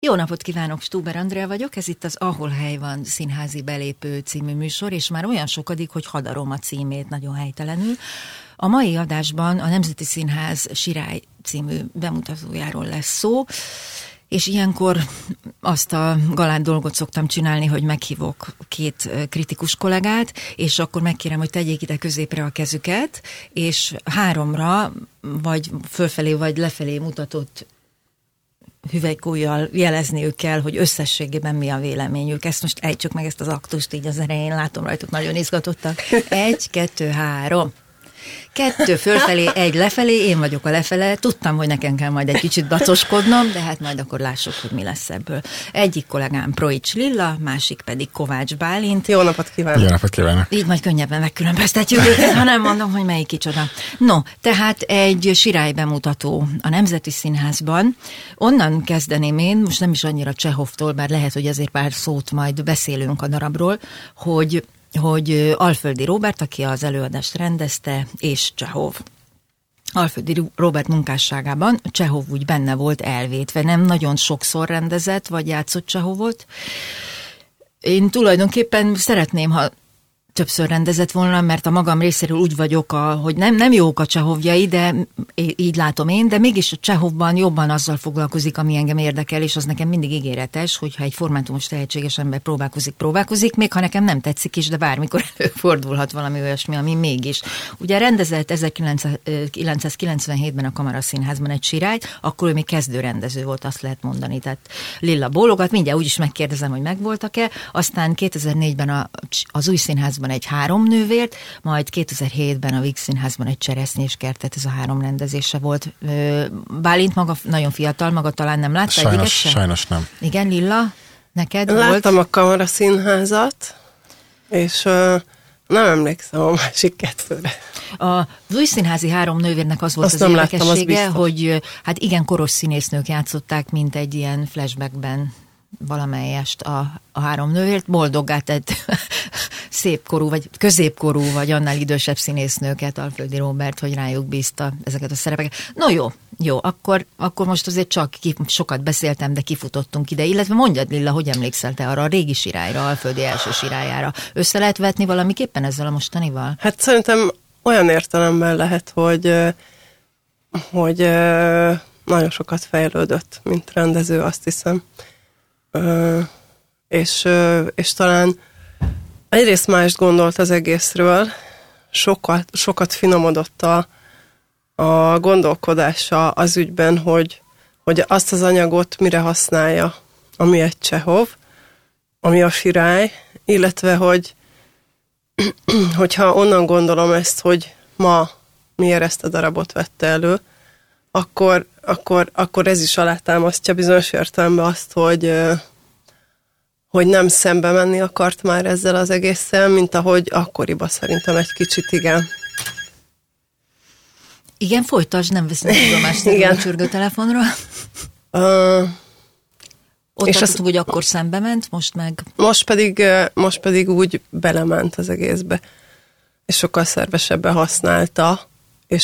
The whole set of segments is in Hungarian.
Jó napot kívánok, Stuber Andrea vagyok, ez itt az Ahol hely van színházi belépő című műsor, és már olyan sokadik, hogy hadarom a címét nagyon helytelenül. A mai adásban a Nemzeti Színház Sirály című bemutatójáról lesz szó, és ilyenkor azt a galád dolgot szoktam csinálni, hogy meghívok két kritikus kollégát, és akkor megkérem, hogy tegyék ide középre a kezüket, és 3-ra, vagy fölfelé, vagy lefelé mutatott hüvelykújjal jelezniük kell, hogy összességében mi a véleményük. Ezt most ejtsük meg, ezt az aktust így az elején, látom rajtuk, nagyon izgatottak. 1, 2, 3. 2 fölfelé, 1 lefelé, én vagyok a lefele. Tudtam, hogy nekem kell majd egy kicsit dacoskodnom, de hát majd akkor lássuk, hogy mi lesz ebből. Egyik kollégám Proics Lilla, másik pedig Kovács Bálint. Jó napot kívánok! Jó napot kívánok! Így majd könnyebben megkülönböztetjük őket, ha nem mondom, hogy melyik kicsoda. No, tehát egy sirály bemutató a Nemzeti Színházban. Onnan kezdeném én, most nem is annyira Csehovtól, bár lehet, hogy azért pár szót majd beszélünk a darabról, hogy Alföldi Róbert, aki az előadást rendezte, és Csehov. Alföldi Róbert munkásságában Csehov úgy benne volt elvétve, nem nagyon sokszor rendezett, vagy játszott Csehovot. Én tulajdonképpen szeretném, ha többször rendezett volna, mert a magam részéről úgy vagyok, hogy nem jók a Csehovjai, de így látom én, de mégis a Csehovban jobban azzal foglalkozik, ami engem érdekel, és az nekem mindig ígéretes, hogyha egy formátumos tehetséges ember próbálkozik, még ha nekem nem tetszik is, de bármikor előfordulhat valami olyasmi, ami mégis. Ugye rendezett 1997-ben a Kamaraszínházban egy sirályt, akkor ő még kezdőrendező volt, azt lehet mondani. Tehát Lilla bólogat, mindjárt úgyis megkérdezem, hogy megvoltak-e. Aztán 2004-ben az Új Színházban egy 3 nővért, majd 2007-ben a Víg Színházban egy Cseresznyéskertet, ez a 3 rendezése volt. Bálint maga nagyon fiatal, maga talán nem látta? Sajnos nem. Igen, Lilla, neked Láttam volt? a Kamaraszínházat, és nem emlékszem a másik 2-re. Az Új Színházi 3 nővérnek az volt Azt az nem láttam, érdekessége, az hogy hát igen, koros színésznők játszották, mint egy ilyen flashbackben valamelyest a 3 nővért, boldoggá tett szépkorú, vagy középkorú, vagy annál idősebb színésznőket Alföldi Róbert, hogy rájuk bízta ezeket a szerepeket. No jó, akkor most azért csak sokat beszéltem, de kifutottunk ide, illetve mondjad, Lilla, hogy emlékszel te arra a régi sirályra, Alföldi első sirályára. Össze lehet vetni valamiképpen ezzel a mostanival? Hát szerintem olyan értelemben lehet, hogy nagyon sokat fejlődött, mint rendező, azt hiszem. És talán egyrészt mást gondolt az egészről, sokat finomodott a gondolkodása az ügyben, hogy azt az anyagot mire használja, ami egy Csehov, ami a sirály, illetve hogyha onnan gondolom ezt, hogy ma miért ezt a darabot vette elő, akkor ez is alátámasztja bizonyos értelemben azt, hogy nem szembe menni akart már ezzel az egésszel, mint ahogy akkoriban szerintem egy kicsit igen. Igen, folytasd, nem vesznek tudomást a csörgőtelefonra. Ott és azt, hogy akkor szembe ment, most meg... Most pedig úgy belement az egészbe. És sokkal szervesebben használta, és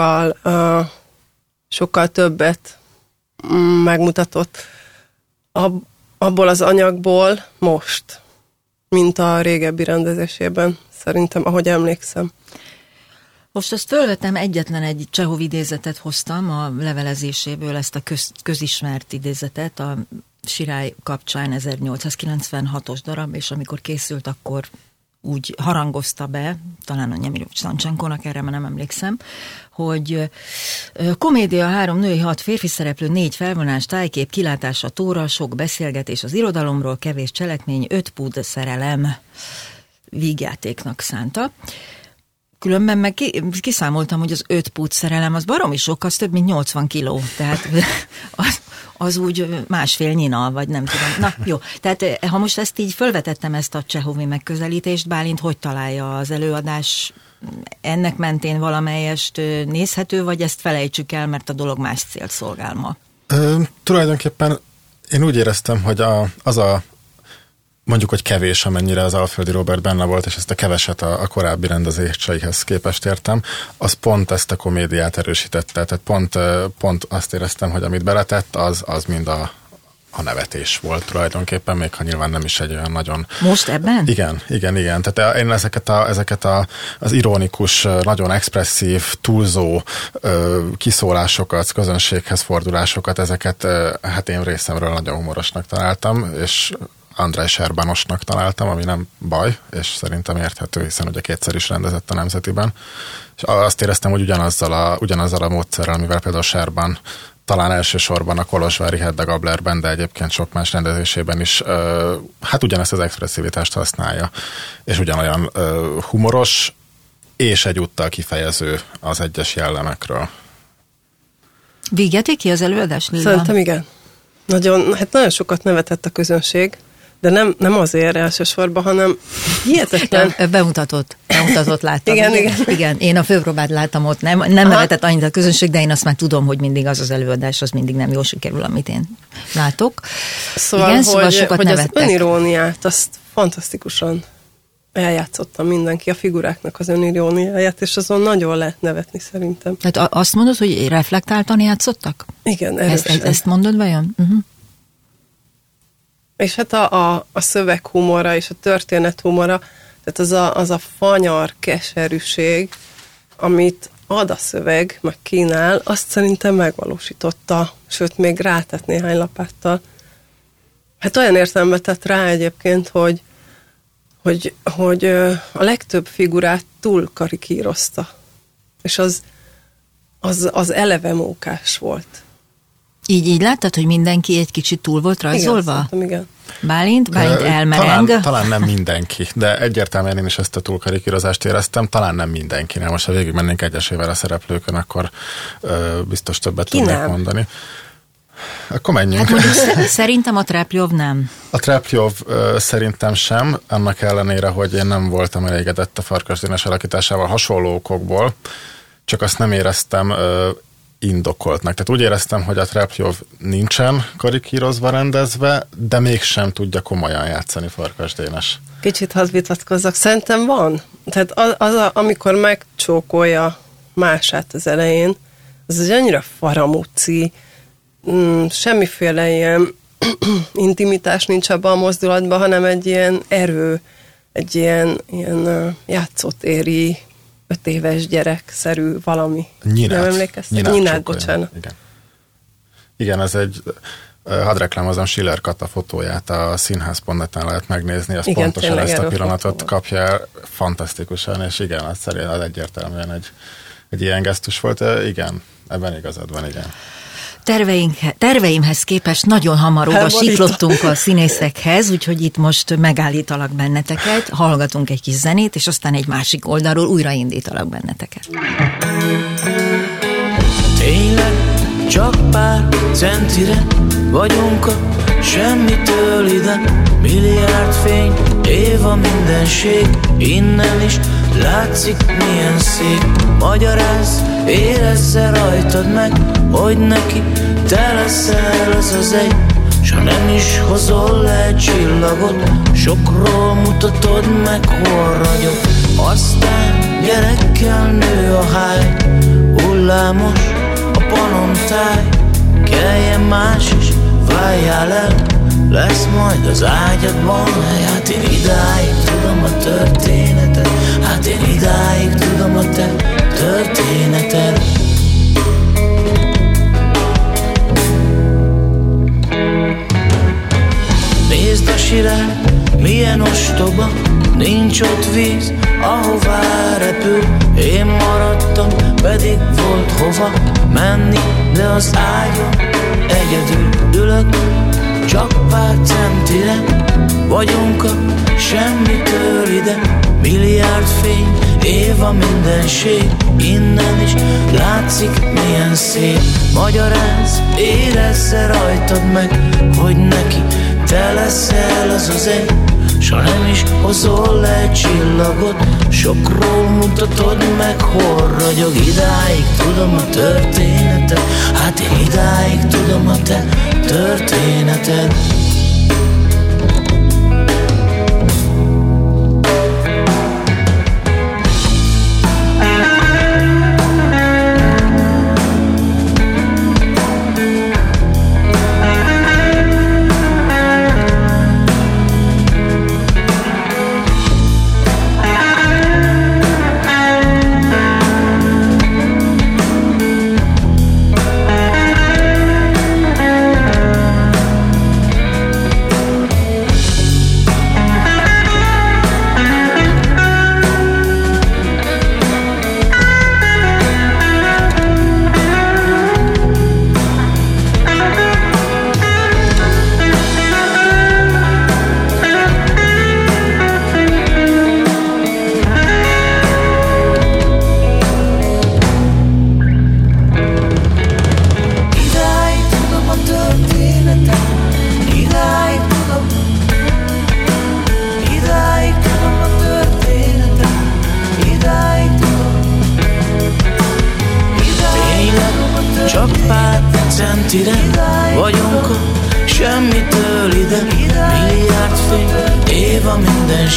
sokkal többet megmutatott abból az anyagból most, mint a régebbi rendezésében, szerintem, ahogy emlékszem. Most azt fölvetem, egyetlen egy Csehov idézetet hoztam a levelezéséből, ezt a közismert idézetet, a sirály kapcsán 1896-os darab, és amikor készült, akkor úgy harangozta be, talán a Nyemirovics Szancsenkónak, erre már nem emlékszem, hogy komédia 3 női 6 férfi szereplő, 4 felvonás, tájkép, kilátása, tóra, sok beszélgetés az irodalomról, kevés cselekmény, 5 pud szerelem vígjátéknak szánta. Különben meg kiszámoltam, hogy az 5 pud szerelem, az baromi sok, az több mint 80 kiló, tehát az úgy 1,5 nyina, vagy nem tudom. Na jó, tehát ha most ezt így fölvetettem, ezt a Csehovi megközelítést, Bálint hogy találja az előadás? Ennek mentén valamelyest nézhető, vagy ezt felejtsük el, mert a dolog más célt szolgál ma? Tulajdonképpen én úgy éreztem, hogy mondjuk, hogy kevés, amennyire az Alföldi Róbert benne volt, és ezt a keveset a korábbi rendezéseihez képest értem, az pont ezt a komédiát erősítette. Tehát pont azt éreztem, hogy amit beletett, az mind a a nevetés volt tulajdonképpen, még ha nyilván nem is egy olyan nagyon... Most ebben? Igen. Tehát én ezeket az ironikus, nagyon expresszív, túlzó kiszólásokat, közönséghez fordulásokat, ezeket hát én részemről nagyon humorosnak találtam, és Andrej Serbanosnak találtam, ami nem baj, és szerintem érthető, hiszen ugye kétszer is rendezett a Nemzetiben. És azt éreztem, hogy ugyanazzal a módszerrel, amivel például Serban talán elsősorban a kolozsvári Hedda Gablerben, de egyébként sok más rendezésében is hát ugyanezt az expresszivitást használja, és ugyanolyan humoros, és egyúttal kifejező az egyes jellemekről. Vigyelték ki az előadás, Lilla? Szerintem igen. Nagyon sokat nevetett a közönség, de nem azért elsősorban, hanem hihetetlen. Bemutatott láttam. Igen. Én a főpróbát láttam ott, nem nevetett annyit a közönség, de én azt már tudom, hogy mindig az előadás, az mindig nem jól sikerül, amit én látok. Szóval, igen, szóval sokat hogy nevettek. Az öniróniát, azt fantasztikusan eljátszottam mindenki, a figuráknak az öniróniáját, és azon nagyon lehet nevetni szerintem. Tehát azt mondod, hogy reflektáltan játszottak? Igen, erősen. Ezt mondod vajon? Uh-huh. És hát a szöveg humora és a történet humora, tehát az a fanyar keserűség, amit ad a szöveg, meg kínál, azt szerintem megvalósította, sőt, még rátett néhány lapáttal. Hát olyan értelemben tett rá egyébként, hogy a legtöbb figurát túl karikírozta. És az eleve mókás volt. Így láttad, hogy mindenki egy kicsit túl volt rajzolva? Igen. Bálint elmereng? Talán nem mindenki, de egyértelműen én is ezt a túlkarikírozást éreztem, talán nem mindenkinél. Most ha végig mennénk egyesével a szereplőkön, akkor biztos többet tudnék mondani. Akkor menjünk. Hát mondjuk szerintem a Trepjov nem. A Trepjov szerintem sem, annak ellenére, hogy én nem voltam elégedett a Farkas Dénes alakításával hasonló okokból, csak azt nem éreztem indokoltnak. Tehát úgy éreztem, hogy a Trepjov nincsen karikírozva, rendezve, de mégsem tudja komolyan játszani Farkas Dénes. Kicsit hadd vitatkozzak. Szerintem van. Tehát amikor megcsókolja Mását az elején, az egy annyira faramúci, semmiféle ilyen intimitás nincs abban a mozdulatban, hanem egy ilyen erő, egy ilyen játszott éri 5 éves gyerekszerű valami. Nem emlékeztek? Nyinát, bocsánat. Igen, ez egy, hadd reklámozom, Schiller Kata fotóját a színház.net-en lehet megnézni, az igen, pontosan ezt a pillanatot kapja el fantasztikusan, és igen, az egyértelműen egy ilyen gesztus volt, igen, ebben igazad van, igen. Terveimhez képest nagyon hamaróba siklottunk a színészekhez, úgyhogy itt most megállítalak benneteket, hallgatunk egy kis zenét, és aztán egy másik oldalról újraindítalak benneteket. Tényleg csak pár centire vagyunk a semmitől ide, milliárd fény, év a mindenség, innen is látszik milyen szép. Magyarázz, érezze rajtad meg, hogy neki te leszel az egy, s ha nem is hozol le csillagot, sokról mutatod meg, hol ragyog. Aztán gyerekkel nő a háj, hullámos a panontáj, keljen más is, váljál el, lesz majd az ágyadban hely. Hát én idáig tudom a történetet, hát én idáig tudom a te történeted. Nézd a sirály, milyen ostoba, nincs ott víz, ahová repül. Én maradtam, pedig volt hova menni, de az ágyon egyedül ülök, csak pár centire vagyunk a semmitől ide, milliárd fény, év a mindenség, innen is látszik milyen szép. Magyarázz, érezze rajtad meg, hogy neki te leszel az egy, s ha nem is hozol le csillagot, sokról mutatod meg, hol ragyog. Idáig tudom a történetet, hát én idáig tudom a te történeted.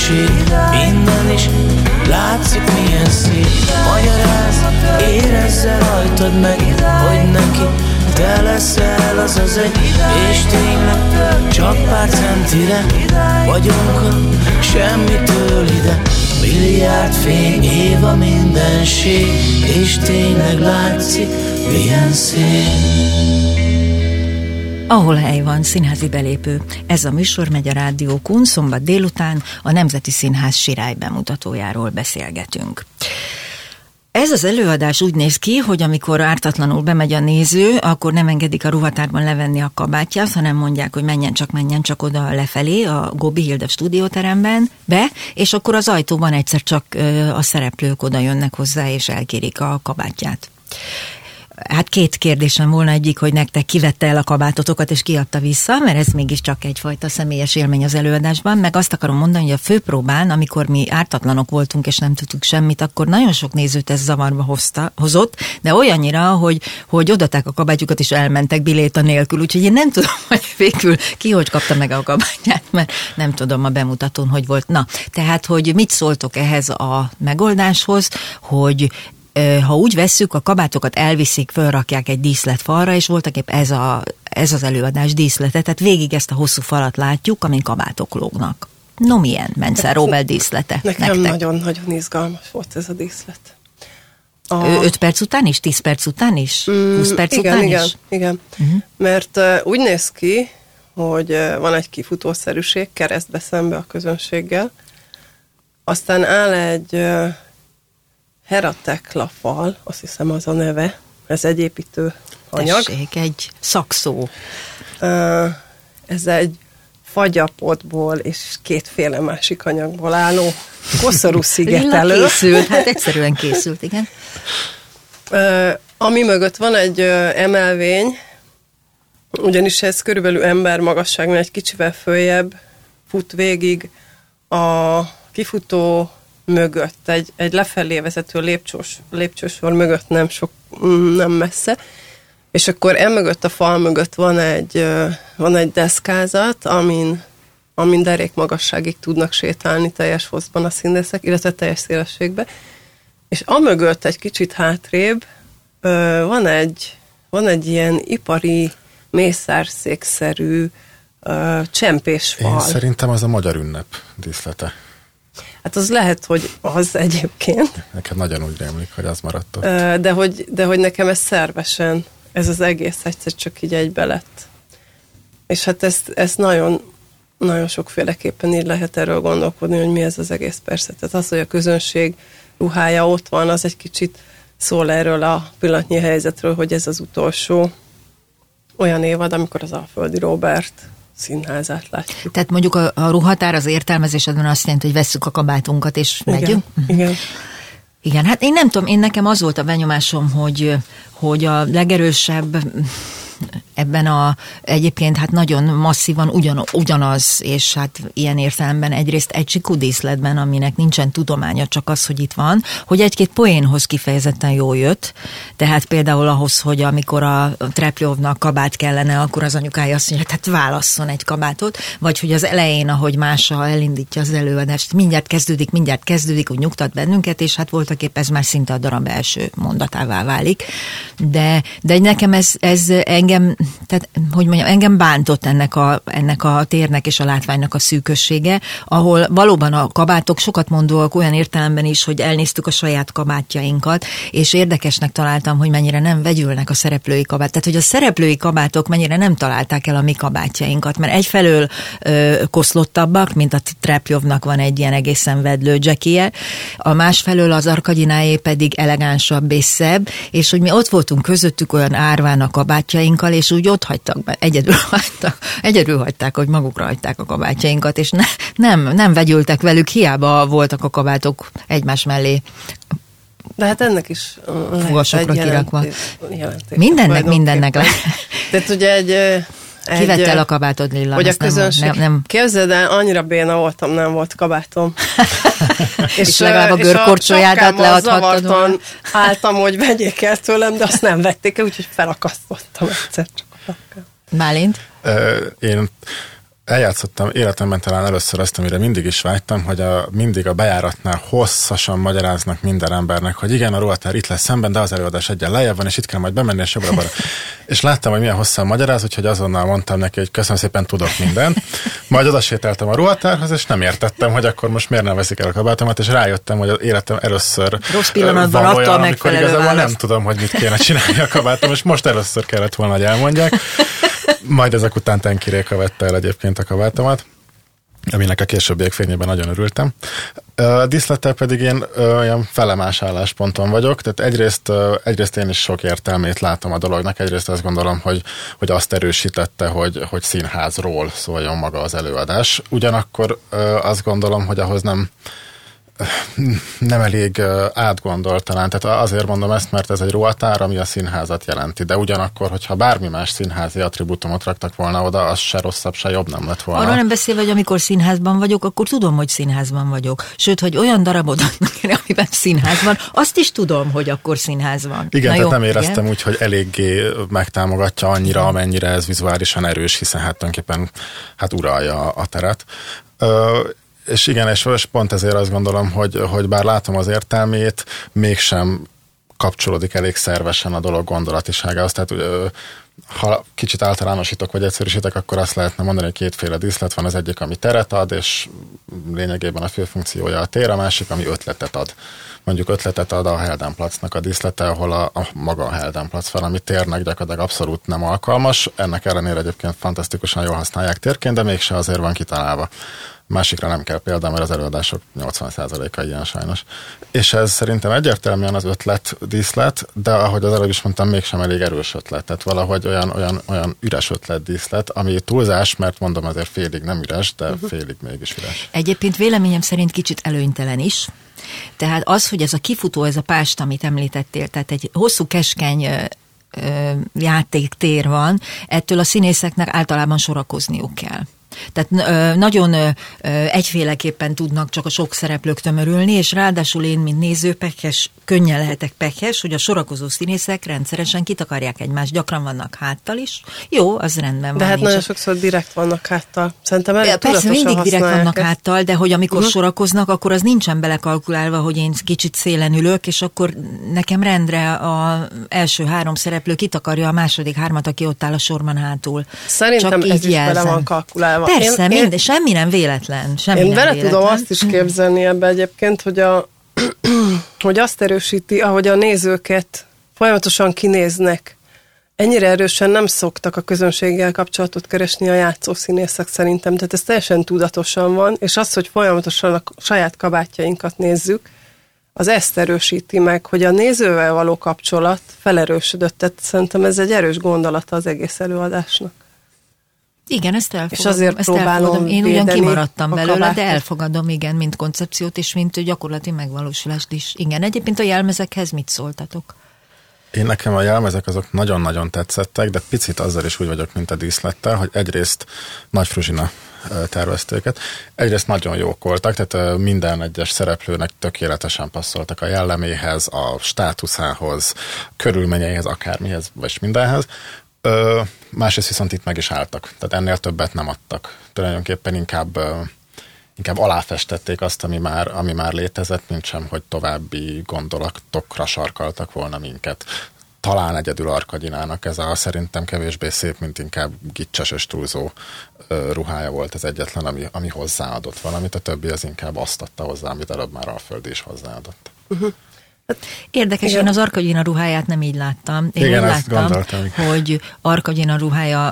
mindenség, innen is látszik milyen szép. Magyarázz, érezze rajtad meg, hogy neki te leszel az egy, és tényleg csak pár centire vagyunk a semmitől ide. Milliárd fény év a mindenség, és tényleg látszik milyen szép. Ahol hely van, színházi belépő. Ez a műsor megy a Rádiókun, szombat délután a Nemzeti Színház Sirály bemutatójáról beszélgetünk. Ez az előadás úgy néz ki, hogy amikor ártatlanul bemegy a néző, akkor nem engedik a ruhatárban levenni a kabátját, hanem mondják, hogy menjen csak oda lefelé, a Góbi Hilda stúdióteremben be, és akkor az ajtóban egyszer csak a szereplők oda jönnek hozzá, és elkérik a kabátját. Hát két kérdésem volna, egyik, hogy nektek kivette el a kabátotokat és kiadta vissza, mert ez mégiscsak egyfajta személyes élmény az előadásban, meg azt akarom mondani, hogy a főpróbán, amikor mi ártatlanok voltunk és nem tudtuk semmit, akkor nagyon sok nézőt ez zavarba hozott, de olyannyira, hogy odaadták a kabátjukat és elmentek biléta nélkül, úgyhogy én nem tudom, hogy végül ki hogy kapta meg a kabátját, mert nem tudom a bemutatón, hogy volt. Na, tehát, hogy mit szóltok ehhez a megoldáshoz, hogy ha úgy vesszük, a kabátokat elviszik, fölrakják egy díszletfalra, és voltaképp ez az előadás díszlete, tehát végig ezt a hosszú falat látjuk, amin kabátok lógnak. No, milyen Menzel Róbel díszlete? Nekem nagyon-nagyon izgalmas volt ez a díszlet. 5 perc után is? 10 perc után is? 20 perc után is? Igen. Mert úgy néz ki, hogy van egy kifutószerűség keresztbe szembe a közönséggel, aztán áll egy Heratekla fal, azt hiszem az a neve, ez egy építő anyag. Tessék, egy szakszó. Ez egy fagyapotból és kétféle másik anyagból álló koszorú szigetelő. Készült, hát egyszerűen készült, igen. Ami mögött van egy emelvény, ugyanis ez körülbelül ember magasságon egy kicsivel följebb fut végig a kifutó mögött, egy lefelé vezető lépcsősor mögött nem messze, és akkor emögött a fal mögött van egy deszkázat, amin derék magasságig tudnak sétálni teljes hosszban a színészek, illetve teljes szélességbe, és amögött egy kicsit hátrébb van egy ilyen ipari mészárszékszerű csempésfal. Én szerintem az a magyar ünnep díszlete. Hát az lehet, hogy az egyébként. Nekem nagyon úgy rémlik, hogy az maradt ott. De hogy nekem ez szervesen, ez az egész egyszer csak így egybe lett. És hát ezt nagyon, nagyon sokféleképpen így lehet erről gondolkodni, hogy mi ez az egész persze. Tehát az, hogy a közönség ruhája ott van, az egy kicsit szól erről a pillanatnyi helyzetről, hogy ez az utolsó olyan évad, amikor az Alföldi Róbert színházát látjuk. Tehát mondjuk a ruhatár az értelmezésedben azt jelenti, hogy vesszük a kabátunkat és megyünk? Igen. Igen, hát én nem tudom, nekem az volt a benyomásom, hogy a legerősebb ebben egyébként hát nagyon masszívan ugyanaz, és hát ilyen értelemben egyrészt egy csikú díszletben, aminek nincsen tudománya, csak az, hogy itt van, hogy egy-két poénhoz kifejezetten jól jött, tehát például ahhoz, hogy amikor a Trepljovnak kabát kellene, akkor az anyukája azt mondja, hát válasszon egy kabátot, vagy hogy az elején, ahogy Mása elindítja az előadást, mindjárt kezdődik, úgy nyugtat bennünket, és hát voltaképp ez már szinte a darab első mondatává válik. De nekem ez engem bántott ennek a térnek és a látványnak a szűkössége, ahol valóban a kabátok sokat mondóak olyan értelemben is, hogy elnéztük a saját kabátjainkat, és érdekesnek találtam, hogy mennyire nem vegyülnek a szereplői kabát. Tehát, hogy a szereplői kabátok mennyire nem találták el a mi kabátjainkat, mert egyfelől koszlottabbak, mint a Trepljovnak van egy ilyen egészen vedlő jackie, a másfelől az Arkadyináé pedig elegánsabb és szebb, és hogy mi ott voltunk közöttük olyan árván a kabátjainkkal, és úgy ott hagytak be, egyedül hagyták, hogy magukra hagyták a kabátjainkat, és nem vegyültek velük, hiába voltak a kabátok egymás mellé. De hát ennek is fogasokra kirakva. Mindennek lehet. Tehát ugye kivette el a kabátod, Lilla? Hogy a közönség. Nem. Képzeld el, annyira béna voltam, nem volt kabátom. és legalább a görkorcsolyádat leadhattad volna. Álltam, hogy vegyék el tőlem, de azt nem vették el, úgyhogy felakasztottam egyszer csak a sapkám. Bálint? Én eljátszottam életemben talán először azt, amire mindig is vágytam, hogy mindig a bejáratnál hosszasan magyaráznak minden embernek, hogy igen, a ruhatár itt lesz szemben, de az előadás egyen lejjebb van, és itt kell majd bemenni, és jobbra-balra. És láttam, hogy milyen hosszan magyaráz, úgyhogy azonnal mondtam neki, hogy köszönöm szépen, tudok mindent. Majd odasétáltam a ruhatárhoz, és nem értettem, hogy akkor most miért nem veszik el a kabátomat, és rájöttem, hogy az életem először rossz pillanatban adta a megfelelő választ. Nem tudom, hogy mit kéne csinálni a kabátom, és most először kellett volna, hogy elmondják. Majd ezek után Tenki-Réka vette el egyébként a kabátomat, aminek a későbbiek fényében nagyon örültem. Díszlettel pedig én olyan felemás állásponton vagyok, tehát egyrészt én is sok értelmét látom a dolognak, egyrészt azt gondolom, hogy azt erősítette, hogy színházról szóljon maga az előadás. Ugyanakkor azt gondolom, hogy ahhoz nem elég átgondolt talán. Tehát azért mondom ezt, mert ez egy ruhatár, ami a színházat jelenti. De ugyanakkor, hogyha bármi más színházi attribútumot raktak volna oda, az se rosszabb, se jobb nem lett volna. Arról nem beszélve, hogy amikor színházban vagyok, akkor tudom, hogy színházban vagyok. Sőt, hogy olyan darabot adnak, amiben színház van, azt is tudom, hogy akkor színház van. Igen, tehát nem éreztem úgy, hogy eléggé megtámogatja annyira, amennyire ez vizuálisan erős, hiszen hát tulajdonképpen uralja a teret. És igen, és pont ezért azt gondolom, hogy bár látom az értelmét, mégsem kapcsolódik elég szervesen a dolog gondolatiságához. Tehát ha kicsit általánosítok vagy egyszerűsítek, akkor azt lehetne mondani, hogy kétféle díszlet van, az egyik, ami teret ad, és lényegében a fő funkciója a tér, a másik, ami ötletet ad. Mondjuk ötletet ad a Heldenplatznak a díszlete, ahol a maga a Heldenplatz van, ami térnek gyakorlatilag abszolút nem alkalmas. Ennek ellenére egyébként fantasztikusan jól használják térként, de mégse azért van kitalálva. Másikra nem kell példa, mert az előadások 80%-a ilyen sajnos. És ez szerintem egyértelműen az díszlet, de ahogy az előbb is mondtam, mégsem elég erős ötlet. Tehát valahogy olyan üres díszlet, ami túlzás, mert mondom azért félig nem üres, de félig mégis üres. Egyébként véleményem szerint kicsit előnytelen is. Tehát az, hogy ez a kifutó, ez a pást, amit említettél, tehát egy hosszú keskeny játéktér van, ettől a színészeknek általában sorakozniuk kell. Tehát nagyon egyféleképpen tudnak csak a sok szereplők tömörülni, és ráadásul én, mint néző, könnyen lehetek pekhes, hogy a sorakozó színészek rendszeresen kitakarják egymást, gyakran vannak háttal is. Jó, az rendben van. De hát nagyon sokszor direkt vannak háttal. Szerintem persze mindig direkt vannak háttal, de hogy amikor sorakoznak, akkor az nincsen belekalkulálva, hogy én kicsit szélen ülök, és akkor nekem rendre az első 3 szereplő kitakarja a második 3-at, aki ott áll a sorban hátul. Szerintem ez is bele van kalkulálva. Persze, semmi nem véletlen. Én vele tudom azt is képzelni ebbe egyébként, hogy azt erősíti, ahogy a nézőket folyamatosan kinéznek. Ennyire erősen nem szoktak a közönséggel kapcsolatot keresni a játszószínészek szerintem, tehát ez teljesen tudatosan van, és az, hogy folyamatosan a saját kabátjainkat nézzük, az ezt erősíti meg, hogy a nézővel való kapcsolat felerősödött, tehát szerintem ez egy erős gondolata az egész előadásnak. Igen, ezt elfogadom. És azért próbálom én ugyan kimaradtam belőle, de elfogadom, igen, mint koncepciót és mint gyakorlati megvalósulást is. Igen, egyébként a jelmezekhez mit szóltatok? Nekem a jelmezek azok nagyon-nagyon tetszettek, de picit azzal is úgy vagyok, mint a díszlettel, hogy egyrészt Nagy Fruzsina tervezte őket, egyrészt nagyon jók voltak, tehát minden egyes szereplőnek tökéletesen passzoltak a jelleméhez, a státuszához, körülményeihez, akármihez, vagy mindenhez. Másrészt viszont itt meg is álltak, tehát ennél többet nem adtak. Tulajdonképpen inkább aláfestették azt, ami már létezett, mint sem, hogy további gondolatokra sarkaltak volna minket. Talán egyedül Arkadyinának ez a szerintem kevésbé szép, mint inkább gicses és túlzó ruhája volt az egyetlen, ami hozzáadott valamit, a többi az inkább azt adta hozzá, amit előbb már Alföldi is hozzáadott. Érdekes, én az Arkadina ruháját nem így láttam. Én igen, úgy ezt láttam, gondoltam, hogy Arkadina ruhája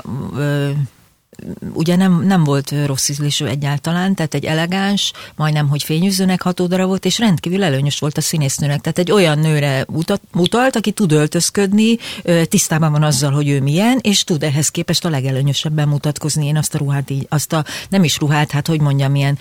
ugye nem volt rossz ízlésű egyáltalán, tehát egy elegáns, majdnem, hogy fényűzőnek ható darab volt, és rendkívül előnyös volt a színésznőnek. Tehát egy olyan nőre utalt, aki tud öltözködni, tisztában van azzal, hogy ő milyen, és tud ehhez képest a legelőnyösebben mutatkozni. Én azt a ruhát így, nem is ruhát, hát hogy mondjam, ilyen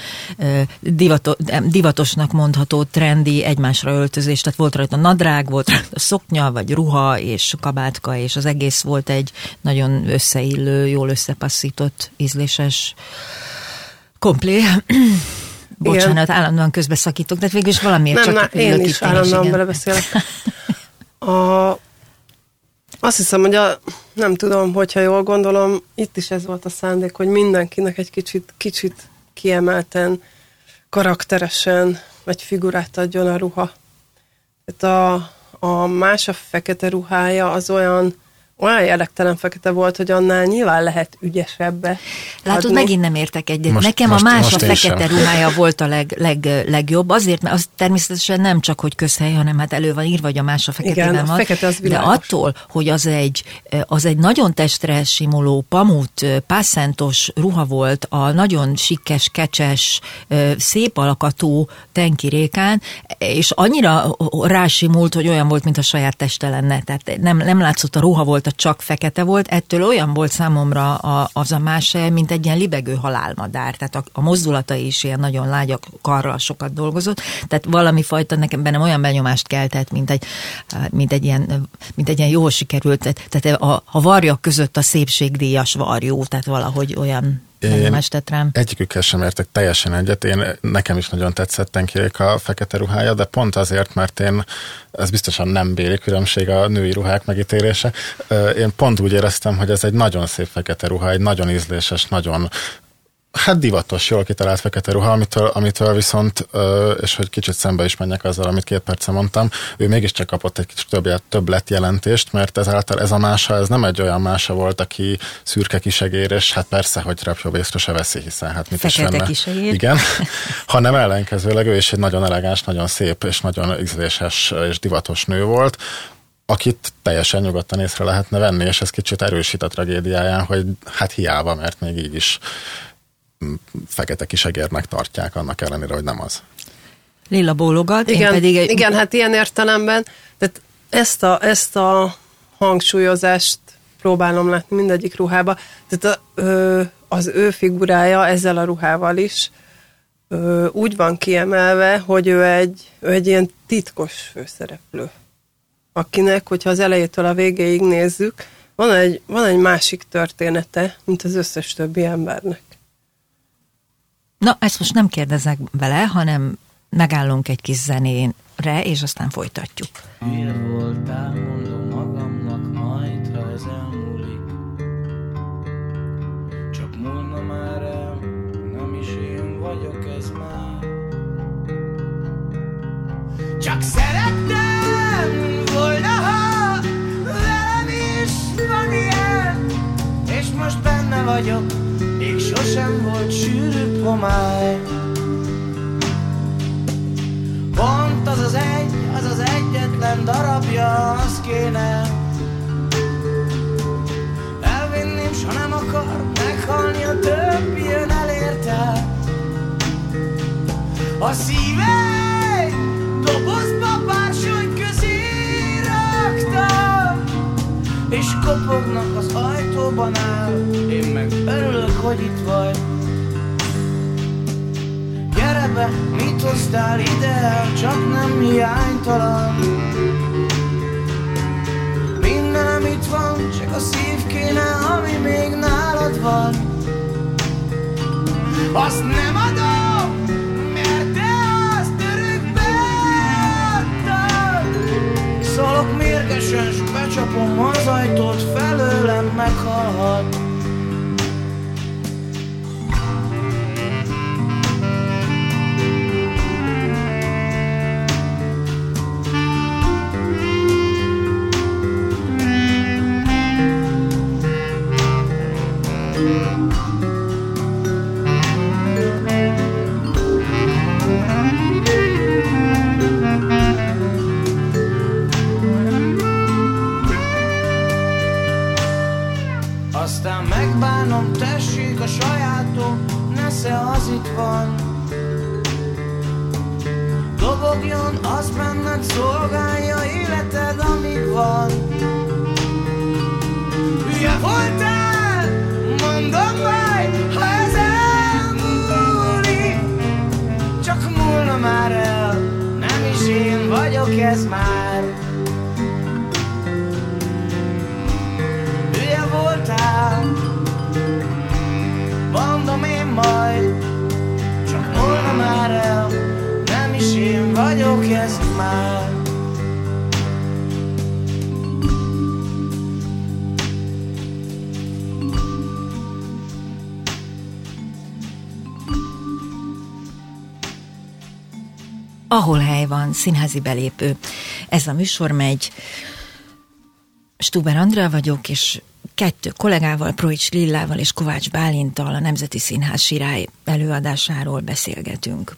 divatosnak mondható, trendi, egymásra öltözés. Tehát volt rajta nadrág, volt rajta szoknya, vagy ruha, és kabátka, és az egész volt egy nagyon összeillő, jól összepasszított, ízléses komplé. Bocsánat, állandóan közbeszakítok, de végül is valamiért nem, csak én is állandóan belebeszélek. Azt hiszem, hogy nem tudom, hogyha jól gondolom, itt is ez volt a szándék, hogy mindenkinek egy kicsit kiemelten, karakteresen egy figurát adjon a ruha. Tehát a Mása fekete ruhája az olyan jellegtelen fekete volt, hogy annál nyilván lehet ügyesebbe. Látod, megint nem értek egyet. Nekem a Mása fekete ruhája volt a legjobb, azért, mert az természetesen nem csak, hogy közhely, hanem hát elő van írva, hogy a Mása feketében igen, van. A fekete az világos. De attól, hogy az egy nagyon testre simuló, pamut, passzentos ruha volt a nagyon sikkes, kecses, szép alakatú tenkirékán, és annyira rásimult, hogy olyan volt, mint a saját teste lenne. Tehát nem látszott, a ruha volt, csak fekete volt, ettől olyan volt számomra az a Mása, mint egy ilyen libegő halálmadár, tehát a mozdulatai is ilyen nagyon lágyak, karral sokat dolgozott, tehát valami fajta bennem olyan benyomást keltett, mint egy ilyen jól sikerült, tehát a varjak között a szépségdíjas varjú, tehát valahogy olyan benyomást tett rám. Egyikükkel sem értek teljesen egyet, nekem is nagyon tetszett Tenkirék a fekete ruhája, de pont azért, mert ez biztosan nem béli különbség a női ruhák megítélése. Én pont úgy éreztem, hogy ez egy nagyon szép fekete ruha, egy nagyon ízléses, nagyon divatos, jól kitalált fekete ruha, amitől viszont, és hogy kicsit szembe is menjek azzal, amit 2 perce mondtam, ő mégiscsak kapott egy kicsit többlet jelentést, mert ezáltal ez a Mása, ez nem egy olyan Mása volt, aki szürke kisegér, és hát persze, hogy repjóbb észre se veszi, hiszen hát mit fekete is lenne. Kisegér. Igen, hanem ellenkezőleg ő is egy nagyon elegáns, nagyon szép, és nagyon ízléses és divatos nő volt, akit teljesen nyugodtan észre lehetne venni, és ez kicsit erősít a tragédiáján, hogy hát hiába, mert még így is fekete kisegérnek tartják, annak ellenére, hogy nem az. Lilla bólogat, igen, én pedig... Igen, hát ilyen értelemben, tehát ezt a hangsúlyozást próbálom látni mindegyik ruhába. Tehát az ő figurája ezzel a ruhával is úgy van kiemelve, hogy ő egy ilyen titkos főszereplő, akinek, hogyha az elejétől a végéig nézzük, van egy másik története, mint az összes többi embernek. Na, ezt most nem kérdezek bele, hanem megállunk egy kis zenére, és aztán folytatjuk. Hülye voltál, mondom magamnak, majd, ha ez elmúlik. Csak múlna már el, nem is én vagyok ez már. Csak szerettem volna, ha velem is van ilyen, és most benne vagyok, még sosem volt sűrűbb homály. Pont az az egyetlen darabja, az kéne elvinném, s ha nem akar meghalni, a többi jön elérte. A szívei dobozba bársony közé raktam, és kopognak az ajtóban áll, én meg örülök, hogy itt vagy. Gyere be, mit hoztál ide, csak nem hiánytalan. Mindenem itt van, csak a szív kéne, ami még nálad van. Azt nem adom, mert te azt örökbe adtad. Szólok mérgesen, s becsapom az ajtót, felőlem meghalhat. Aztán megbánom, tessék a sajátom, nesze az itt van. Dobogjon, az benned szolgálja életed, amíg van. Hülye voltál, mondom majd, ha ez elmúlik. Csak múlna már el, nem is én vagyok ez már. Hülye voltál, mondom én majd, csak múlna már el, nem is én vagyok ez már. Ahol hely van, színházi belépő. Ez a műsor megy. Stuber Andrea vagyok, és 2 kollégával, Proics Lillával és Kovács Bálinttal a Nemzeti Színház Sirály előadásáról beszélgetünk.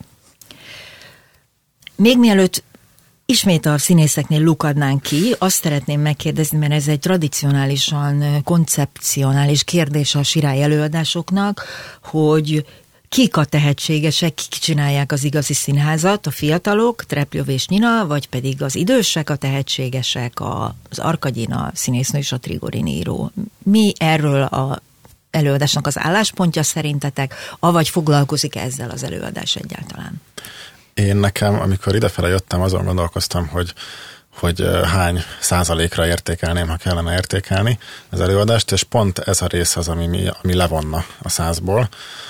Még mielőtt ismét a színészeknél lukadnánk ki, azt szeretném megkérdezni, mert ez egy tradicionálisan koncepcionális kérdés a Sirály előadásoknak, hogy kik a tehetségesek, kik csinálják az igazi színházat, a fiatalok, Trepljov és Nina, vagy pedig az idősek, a tehetségesek, az Arkadina színésznő és a Trigorin író. Mi erről az előadásnak az álláspontja szerintetek, avagy foglalkozik ezzel az előadás egyáltalán? Én nekem, amikor idefele jöttem, azon gondolkoztam, hogy hány százalékra értékelném, ha kellene értékelni az előadást, és pont ez a rész az, ami levonna a 100-ból.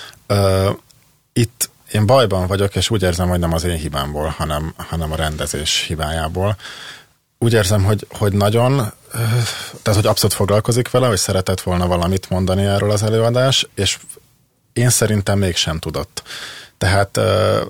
Itt én bajban vagyok, és úgy érzem, hogy nem az én hibámból, hanem a rendezés hibájából. Úgy érzem, hogy nagyon, tehát hogy abszolút foglalkozik vele, hogy szeretett volna valamit mondani erről az előadás, és én szerintem mégsem tudott. Tehát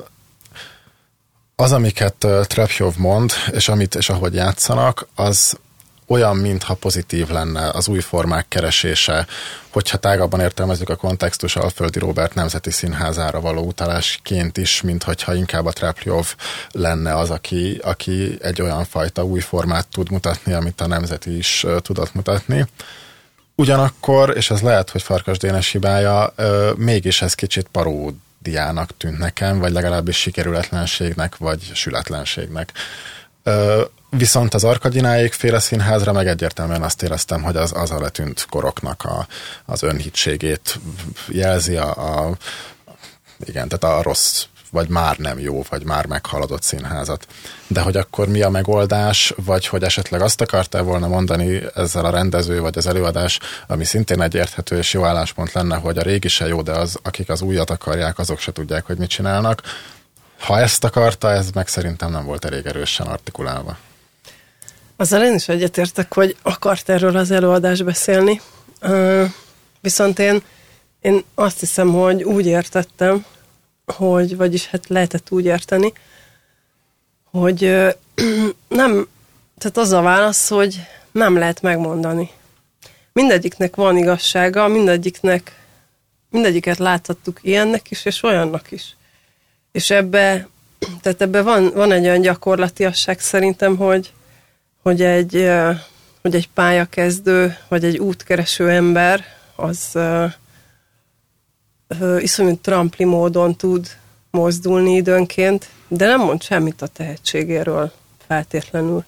az, amiket Trepjov mond, és ahogy játszanak, az olyan, mintha pozitív lenne az új formák keresése, hogyha tágabban értelmezzük a kontextus Alföldi Róbert Nemzeti Színházára való utalásként is, mintha inkább a Trepjov lenne az, aki egy olyan fajta új formát tud mutatni, amit a Nemzeti is tudott mutatni. Ugyanakkor, és ez lehet, hogy Farkas Dénes hibája, mégis ez kicsit paródiának tűnt nekem, vagy legalábbis sikerületlenségnek, vagy sületlenségnek. Viszont az Arkadináék féle színházra meg egyértelműen azt éreztem, hogy az a letűnt koroknak az önhitségét jelzi, igen, tehát a rossz, vagy már nem jó, vagy már meghaladott színházat. De hogy akkor mi a megoldás, vagy hogy esetleg azt akartál volna mondani ezzel a rendező, vagy az előadás, ami szintén egy érthető és jó álláspont lenne, hogy a régi se jó, de akik az újat akarják, azok se tudják, hogy mit csinálnak. Ha ezt akarta, ez meg szerintem nem volt elég erősen artikulálva. Azzal én is egyetértek, hogy akart erről az előadás beszélni, viszont én azt hiszem, hogy úgy értettem, vagyis hát lehetett úgy érteni, hogy nem, tehát az a válasz, hogy nem lehet megmondani. Mindegyiknek van igazsága, mindegyiket láthattuk ilyennek is, és olyannak is. És ebbe van egy olyan gyakorlatiasság szerintem, hogy egy pályakezdő, vagy egy útkereső ember, az iszonyú trampli módon tud mozdulni időnként, de nem mond semmit a tehetségéről feltétlenül.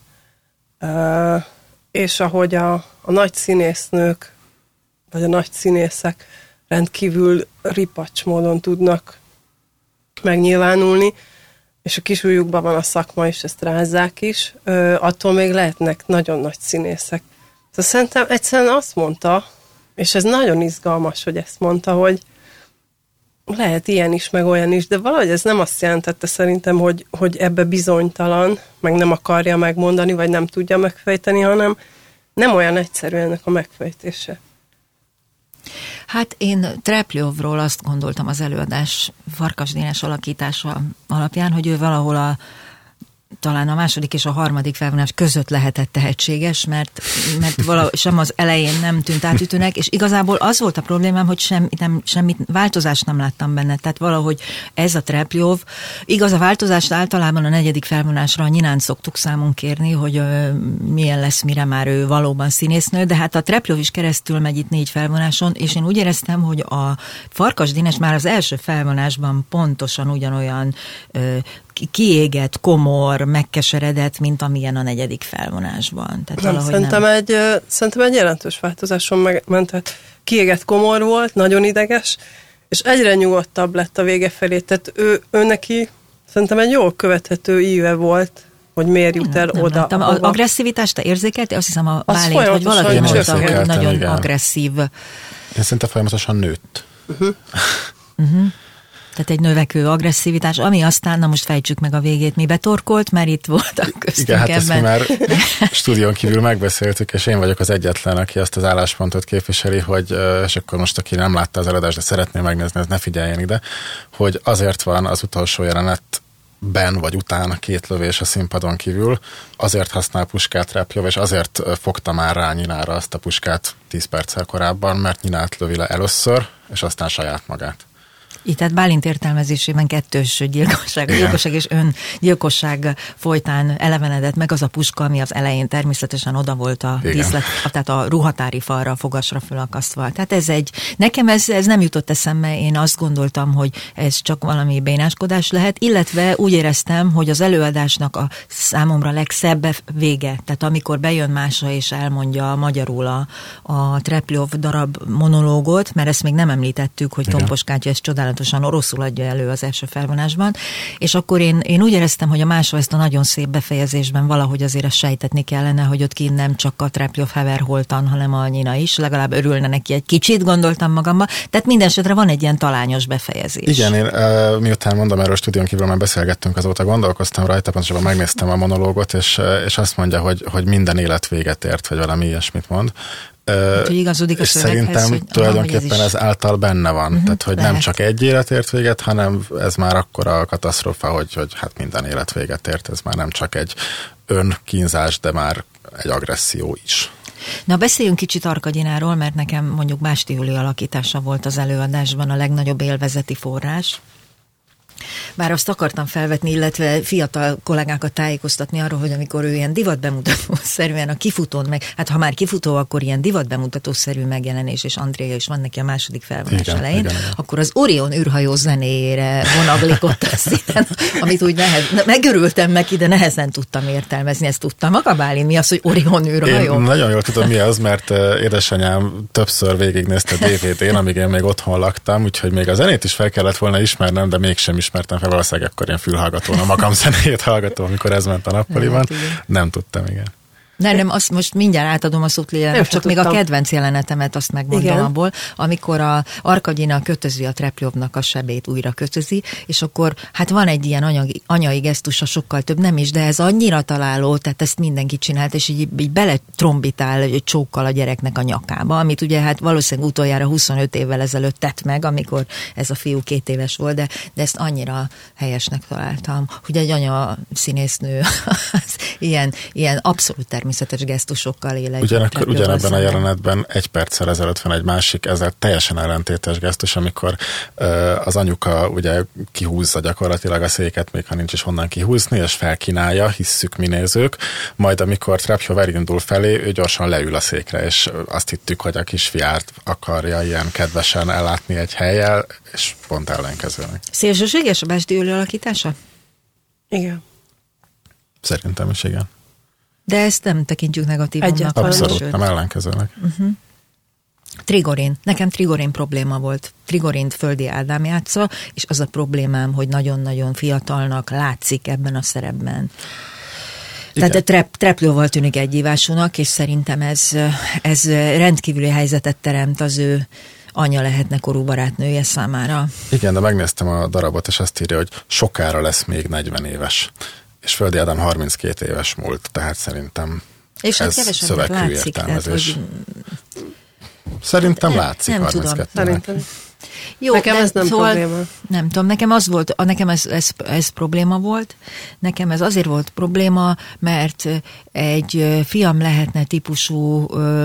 És ahogy a nagy színésznők, vagy a nagy színészek rendkívül ripacs módon tudnak megnyilvánulni, és a kisujjukban van a szakma is, ezt rázzák is, attól még lehetnek nagyon nagy színészek. Szóval szerintem egyszerűen azt mondta, és ez nagyon izgalmas, hogy ezt mondta, hogy lehet ilyen is, meg olyan is, de valahogy ez nem azt jelentette szerintem, hogy ebbe bizonytalan, meg nem akarja megmondani, vagy nem tudja megfejteni, hanem nem olyan egyszerű ennek a megfejtése. Hát én Trepljovról azt gondoltam az előadás Farkas Dénes alakítása alapján, hogy ő valahol talán a második és a harmadik felvonás között lehetett tehetséges, mert sem az elején nem tűnt átütőnek, és igazából az volt a problémám, hogy semmit változást nem láttam benne. Tehát valahogy ez a Trepjov, igaz, a változást általában a negyedik felvonásra a Nyinán szoktuk számon kérni, hogy milyen lesz, mire már ő valóban színésznő, de hát a Trepjov is keresztül megy itt 4 felvonáson, és én úgy éreztem, hogy a Farkas Dénes már az első felvonásban pontosan ugyanolyan kiégett, komor, megkeseredett, mint amilyen a negyedik felvonásban. Tehát szerintem egy jelentős változáson ment. Tehát kiégett, komor volt, nagyon ideges, és egyre nyugodtabb lett a vége felé. Tehát ő neki szerintem egy jól követhető íve volt, hogy miért jut el oda. Az agresszivitást te érzékeltél? Azt hiszem a Bálint, hogy valaki mondta, hogy nagyon igen. Agresszív. Én szinte folyamatosan nőtt. Tehát egy növekvő agresszivitás, ami aztán, na most fejtsük meg a végét, mi betorkolt, mert itt voltak köztünk igen, hát ebben. ezt mi már stúdión kívül megbeszéltük, és én vagyok az egyetlen, aki azt az álláspontot képviseli, hogy, és akkor most aki nem látta az előadást, de szeretné megnézni, ez ne figyeljen ide, hogy azért van az utolsó jelenet ben vagy után 2 lövés a színpadon kívül, azért használ puskát Repjov, és azért fogta már rá Nyinára azt a puskát 10 perccel korábban, mert Nyinát lövi le először, és aztán saját magát. Így, tehát Bálint értelmezésében kettős gyilkosság és öngyilkosság folytán elevenedett meg az a puska, ami az elején természetesen oda volt a díszlet, tehát a ruhatári falra, a fogasra fölakasztva. Tehát nekem ez nem jutott eszembe, én azt gondoltam, hogy ez csak valami bénáskodás lehet, illetve úgy éreztem, hogy az előadásnak a számomra legszebb vége, tehát amikor bejön Mása és elmondja magyarul a Trepljov darab monológot, mert ezt még nem említettük, hogy Tompos Kátya ezt csodálatosan oroszul adja elő az első felvonásban, és akkor én úgy éreztem, hogy a Mása ezt a nagyon szép befejezésben valahogy azért ezt sejtetni kellene, hogy ott kint nem csak a Trepljov hever holtan, hanem a Nyina is, legalább örülne neki egy kicsit, gondoltam magamba, tehát minden esetre van egy ilyen talányos befejezés. Igen, én miután mondom erről stúdión kívül, már beszélgettünk, azóta gondolkoztam rajta, pontosabban megnéztem a monológot, és azt mondja, hogy minden élet véget ért, vagy valami ilyesmit mond. És szerintem hogy tulajdonképpen ez által benne van. Tehát, hogy nem csak egy élet ért véget, hanem ez már akkora katasztrófa, hogy hát minden élet véget ért. Ez már nem csak egy önkínzás, de már egy agresszió is. Na, beszéljünk kicsit Arkagyénáról, mert nekem mondjuk Básti Júli alakítása volt az előadásban a legnagyobb élvezeti forrás. Bár azt akartam felvetni, illetve fiatal kollégákat tájékoztatni arról, hogy amikor ő ilyen divatbemutatószerűen a kifutón hát ha már kifutó, akkor ilyen divatbemutatószerű megjelenés, és Andrea is van neki a második felvonás elején, igen. Akkor az Orion űrhajó zenéjére vonaglik ott a színen, amit úgy megörültem neki, de nehezen tudtam értelmezni. Ezt tudtam maga, Bálint? Mi az, hogy Orion űrhajó? Én nagyon jól tudom, mi az, mert édesanyám többször végignézte DVD-n, amíg én még otthon laktam, úgyhogy még a zenét is fel kellett volna ismernem, de mégsem ismertem fel, valószínűleg akkor ilyen fülhallgatón a magam zenéjét hallgató, amikor ez ment a nappaliban. Nem tudtam, igen. Nem, azt most mindjárt átadom a szót Lélának, csak még a kedvenc jelenetemet azt megmondom abból, amikor a Arkagyéna kötözi a Trepljovnak a sebét, újra kötözi, és akkor hát van egy ilyen anyai gesztusa, sokkal több nem is, de ez annyira találó, tehát ezt mindenki csinált, és így beletrombitál egy csókkal a gyereknek a nyakába, amit ugye hát valószínűleg utoljára 25 évvel ezelőtt tett meg, amikor ez a fiú 2 éves volt, de ezt annyira helyesnek találtam, hogy egy anya színésznő ilyen abszolút természetes gesztusokkal él egy. Ugyanebben a jelenetben 1 perccel ezelőtt van egy másik, ezzel teljesen ellentétes gesztus, amikor az anyuka ugye kihúzza gyakorlatilag a széket, még ha nincs is honnan kihúzni, és felkínálja, hisszük mi nézők, majd amikor Trepjov elindul felé, ő gyorsan leül a székre, és azt hittük, hogy a kisfiát akarja ilyen kedvesen ellátni egy hellyel, és pont ellenkezőnek. Szélsőséges a Básti Júli alakítása? Igen. Szerintem is igen. De ezt nem tekintjük negatívumnak. Abszolút, nem ellenkezőnek. Trigorin. Nekem Trigorin probléma volt. Trigorint Földi Ádám játsza, és az a problémám, hogy nagyon-nagyon fiatalnak látszik ebben a szerepben. Igen. Tehát Trepljovval tűnik egyívásúnak, és szerintem ez rendkívüli helyzetet teremt az ő anya lehetne korú barátnője számára. Igen, de megnéztem a darabot, és azt írja, hogy sokára lesz még 40 éves. És Földi Ádám 32 éves múlt, tehát szerintem és ez szövegű értelmezés. Szerintem látszik 32-nek. Jó, nekem ez nem probléma. Nem tudom, nekem ez probléma volt. Nekem ez azért volt probléma, mert egy fiam lehetne típusú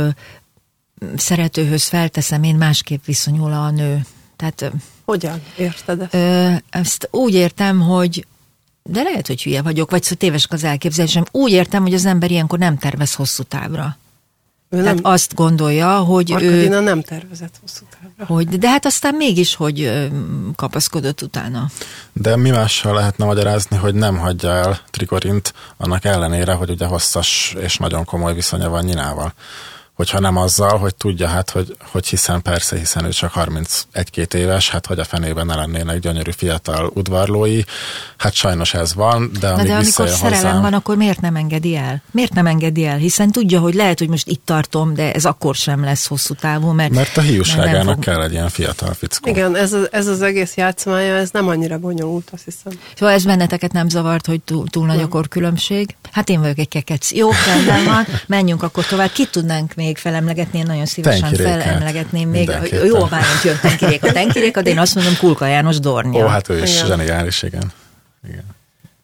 szeretőhöz felteszem, én másképp viszonyul a nő. Tehát, hogyan érted ezt? Ezt úgy értem, hogy de lehet, hogy hülye vagyok, vagy tévesek az elképzelésem. Úgy értem, hogy az ember ilyenkor nem tervez hosszú távra. Tehát azt gondolja, hogy Arkagyéna nem tervezett hosszú távra. De hát aztán mégis, hogy kapaszkodott utána. De mi mással lehetne magyarázni, hogy nem hagyja el Trigorint annak ellenére, hogy ugye hosszas és nagyon komoly viszonya van Nyinával. Hogyha nem azzal, hogy tudja, hát, hogy hiszen ő csak 31-2 éves, hát hogy a fenében ne lennének gyönyörű fiatal udvarlói. Hát sajnos ez van, de amíg amikor szerelem van, akkor miért nem engedi el? Miért nem engedi el? Hiszen tudja, hogy lehet, hogy most itt tartom, de ez akkor sem lesz hosszú távú, mert a hiúságának kell egy ilyen fiatal fickó. Igen, ez az egész játszmája, ez nem annyira bonyolult, azt hiszem. Szóval ez benneteket nem zavart, hogy túl nagy a korkülönbség? Hát én vagyok egy kekec. Jó, rendben van, menjünk akkor tovább. Ki tudnánk még felemlegetni, én nagyon szívesen felemlegetném még. Jó, Bálint jön Tenkiréka, de én azt mondom Kulka János Dornya. Ó, hát ő is zseniális, igen.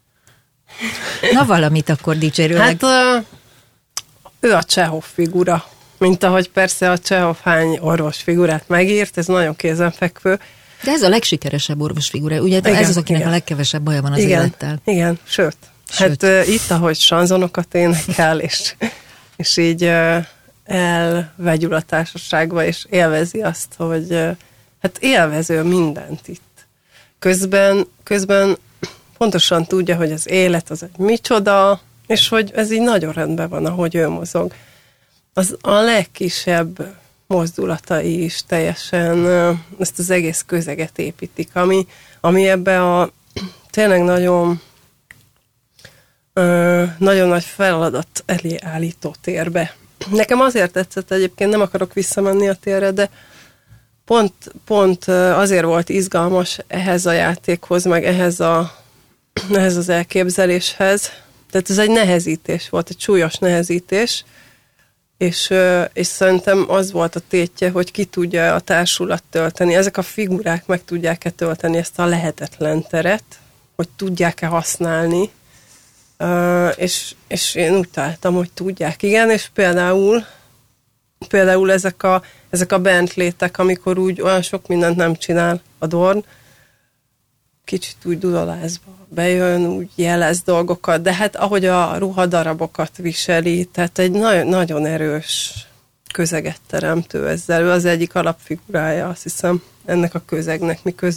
Na valamit akkor dicsérőleg. Hát ő a Csehov figura. Mint ahogy persze a Csehov hány orvos figurát megírt, ez nagyon kézenfekvő. De ez a legsikeresebb orvosfigura. Ugye igen, ez az, akinek igen. a legkevesebb baja van az élettel. Igen, sőt. Hát itt, ahogy sanzonokat énekel, és így elvegyül a társaságba, és élvezi azt, hogy hát élvező mindent itt. Közben pontosan tudja, hogy az élet az egy micsoda, és hogy ez így nagyon rendben van, ahogy ő mozog. Az a legkisebb mozdulatai is teljesen ezt az egész közeget építik, ami ebbe a tényleg nagyon nagy feladat elé állító térbe. Nekem azért tetszett egyébként, nem akarok visszamenni a térre, de pont azért volt izgalmas ehhez a játékhoz, meg ehhez az elképzeléshez. Tehát ez egy nehezítés volt, egy súlyos nehezítés, és szerintem az volt a tétje, hogy ki tudja a társulat tölteni. Ezek a figurák meg tudják-e tölteni ezt a lehetetlen teret, hogy tudják-e használni, és én úgy találtam, hogy tudják. Igen, és például ezek a bentlétek, amikor úgy olyan sok mindent nem csinál a Dorn, kicsit úgy dudolázva bejön, úgy jelez dolgokat, de hát ahogy a ruhadarabokat viseli, tehát egy nagyon, nagyon erős közeget teremtő ezzel. Ő az egyik alapfigurája, azt hiszem, ennek a közegnek,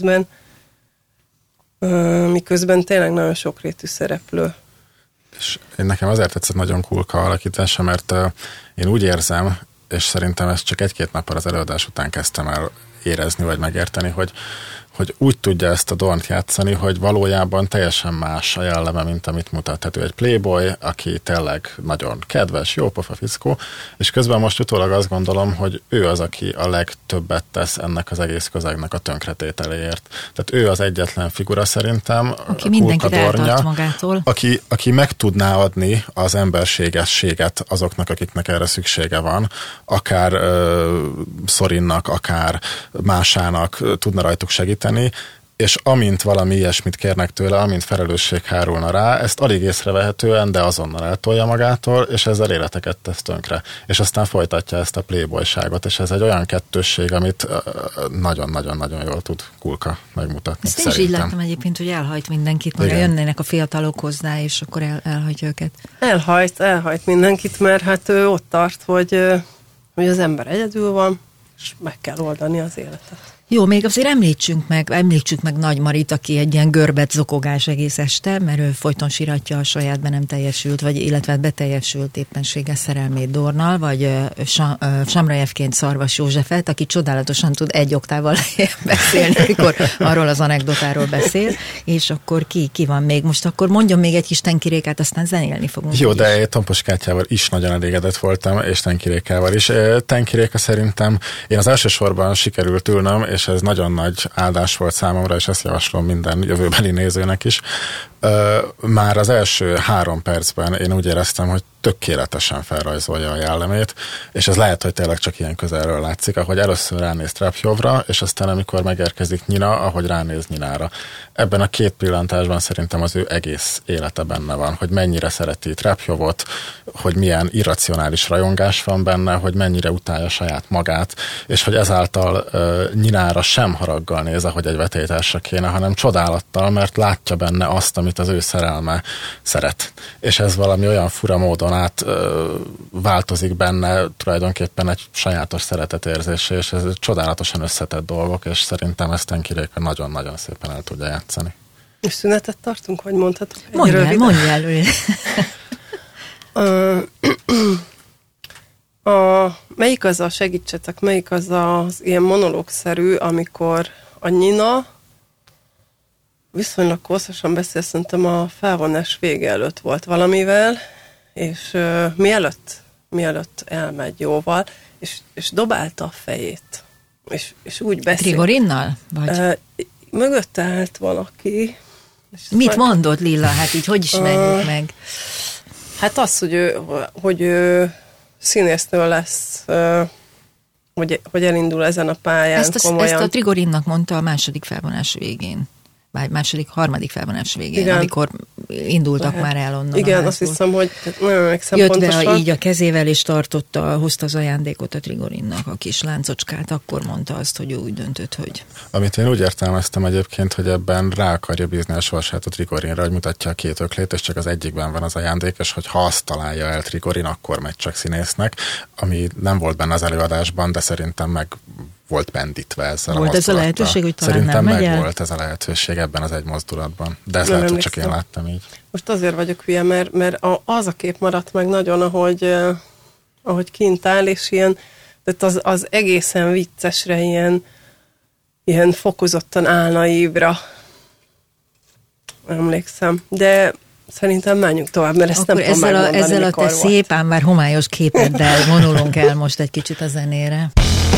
miközben tényleg nagyon sokrétű szereplő. És nekem azért tetszett nagyon Kulka alakítása, mert én úgy érzem, és szerintem ezt csak 1-2 nappal az előadás után kezdtem el érezni, vagy megérteni, hogy úgy tudja ezt a Dornt játszani, hogy valójában teljesen más a jelleme, mint amit mutat. Tehát ő egy playboy, aki tényleg nagyon kedves, jópofa fickó, és közben most utólag azt gondolom, hogy ő az, aki a legtöbbet tesz ennek az egész közegnek a tönkretételéért. Tehát ő az egyetlen figura szerintem, aki mindenkit eltart magától. Aki meg tudná adni az emberségességet azoknak, akiknek erre szüksége van, akár Sorinnak, akár másának tudna rajtuk segíteni, és amint valami ilyesmit kérnek tőle, amint felelősség hárulna rá, ezt alig észrevehetően, de azonnal eltolja magától, és ezzel életeket tesz tönkre. És aztán folytatja ezt a playboyságot, és ez egy olyan kettősség, amit nagyon-nagyon-nagyon jól tud Kulka megmutatni. Ezt én is így láttam egyébként, hogy elhajt mindenkit, mert jönnének a fiatalok hozzá, és akkor elhajtja őket. Elhajt mindenkit, mert hát ő ott tart, hogy az ember egyedül van, és meg kell oldani az életet. Jó, még azért említsük meg Nagy Marit, aki egy ilyen görbet zokogás egész este, mert ő folyton siratja a saját be nem teljesült, illetve beteljesült éppenséges szerelmét Dornnal, vagy Samrajevként Szarvas Józsefet, aki csodálatosan tud 1 oktával beszélni, amikor arról az anekdotáról beszél, és akkor ki van még? Most akkor mondjon még egy kis tenkirékát, aztán zenélni fogunk. Jó, de én Tompos Kátyával is nagyon elégedett voltam, és tenkirékával is. Tenkiréka szerintem én az elsősorban sikerült ülnöm, és ez nagyon nagy áldás volt számomra, és ezt javaslom minden jövőbeli nézőnek is. Már az első 3 percben én úgy éreztem, hogy tökéletesen felrajzolja a jellemét, és ez lehet, hogy tényleg csak ilyen közelről látszik, ahogy először ránéz Trepjovra, és aztán amikor megérkezik Nina, ahogy ránéz Ninára. Ebben a 2 pillantásban szerintem az ő egész élete benne van, hogy mennyire szereti Trepjovot, hogy milyen irracionális rajongás van benne, hogy mennyire utálja saját magát, és hogy ezáltal Ninára sem haraggal néz, ahogy egy vetélytársra kéne, hanem csodálattal, mert látja benne azt, amit az ő szerelme szeret. És ez valami olyan fura módon változik benne tulajdonképpen egy sajátos szeretetérzésé, és ez csodálatosan összetett dolgok, és szerintem ezt Tenkiréka nagyon-nagyon szépen el tudja játszani. És szünetet tartunk, hogy mondhatok? Mondj el. Melyik az az ilyen monológszerű, amikor a Nina viszonylag hosszasan beszél, szerintem a felvonás vége előtt volt valamivel, és mielőtt elmegy jóval, és dobálta a fejét. És úgy beszél. Grigorinnal? Vagy? Mögötte állt valaki. Mit mondott Lilla? Hát így hogy ismerjük meg? Hát az, hogy ő színésznő lesz, hogy elindul ezen a pályán komolyan. Ezt a Trigorinnak mondta a második felvonás végén. harmadik felvonás végén, igen. Amikor indultak már el onnan. Igen, azt hiszem, hogy nagyon emlékszem jött pontosan. Jött be így a kezével, és hozta az ajándékot a Trigorinnak, a kis láncocskát, akkor mondta azt, hogy ő úgy döntött, hogy... Amit én úgy értelmeztem egyébként, hogy ebben rá akarja bízni a sorsát a Trigorinra, hogy mutatja a két öklét, és csak az egyikben van az ajándék, és hogy ha azt találja el Trigorin, akkor megy csak színésznek, ami nem volt benne az előadásban, de szerintem meg volt bendítve ezzel volt ez a lehetőség, hogy talán szerintem nem megy el? Meg volt ez a lehetőség ebben az egy mozdulatban. De ez lehet, hogy csak én láttam így. Most azért vagyok hülye, mert az a kép maradt meg nagyon, ahogy kint áll, és ilyen, tehát az egészen viccesre, ilyen fokozottan álnaívra emlékszem. De szerintem menjünk tovább, mert ezt akkor nem tudom megmondani, ezzel a te szép, ám már homályos képeddel vonulunk el most egy kicsit a zenére.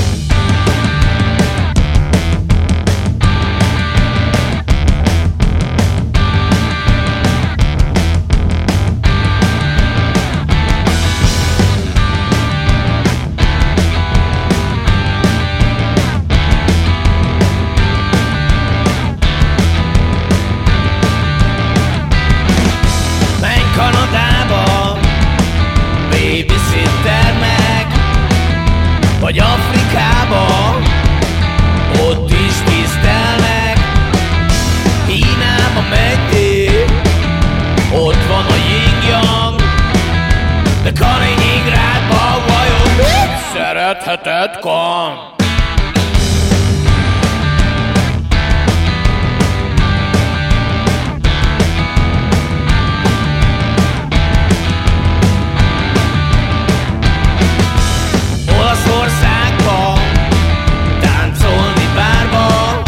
Vagy Afrikába, ott is tisztelnek. Kínába menjél, ott van a yin-yang. De Kaliningrádban vajon mit szeretheted, Kan? Olaszországban, táncolni bárba,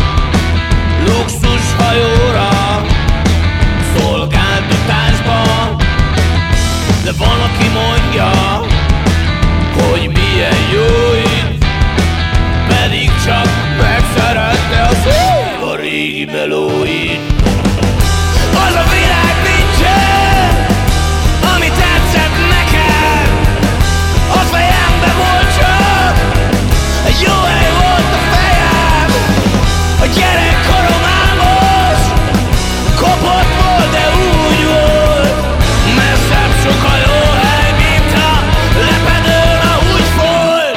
luxushajóra, szolgáltatásba. De van, aki mondja, hogy milyen jó itt, pedig csak megszerette a szív a régi melóit. Az a világ nincsen, ami tetszett nekem, a fejembe volt csak, egy jó hely volt a fejem. A gyerekkorom álmos, kopott volt, de úgy volt, messzebb sokkal jó hely, mint a lepedőn, ahogy volt.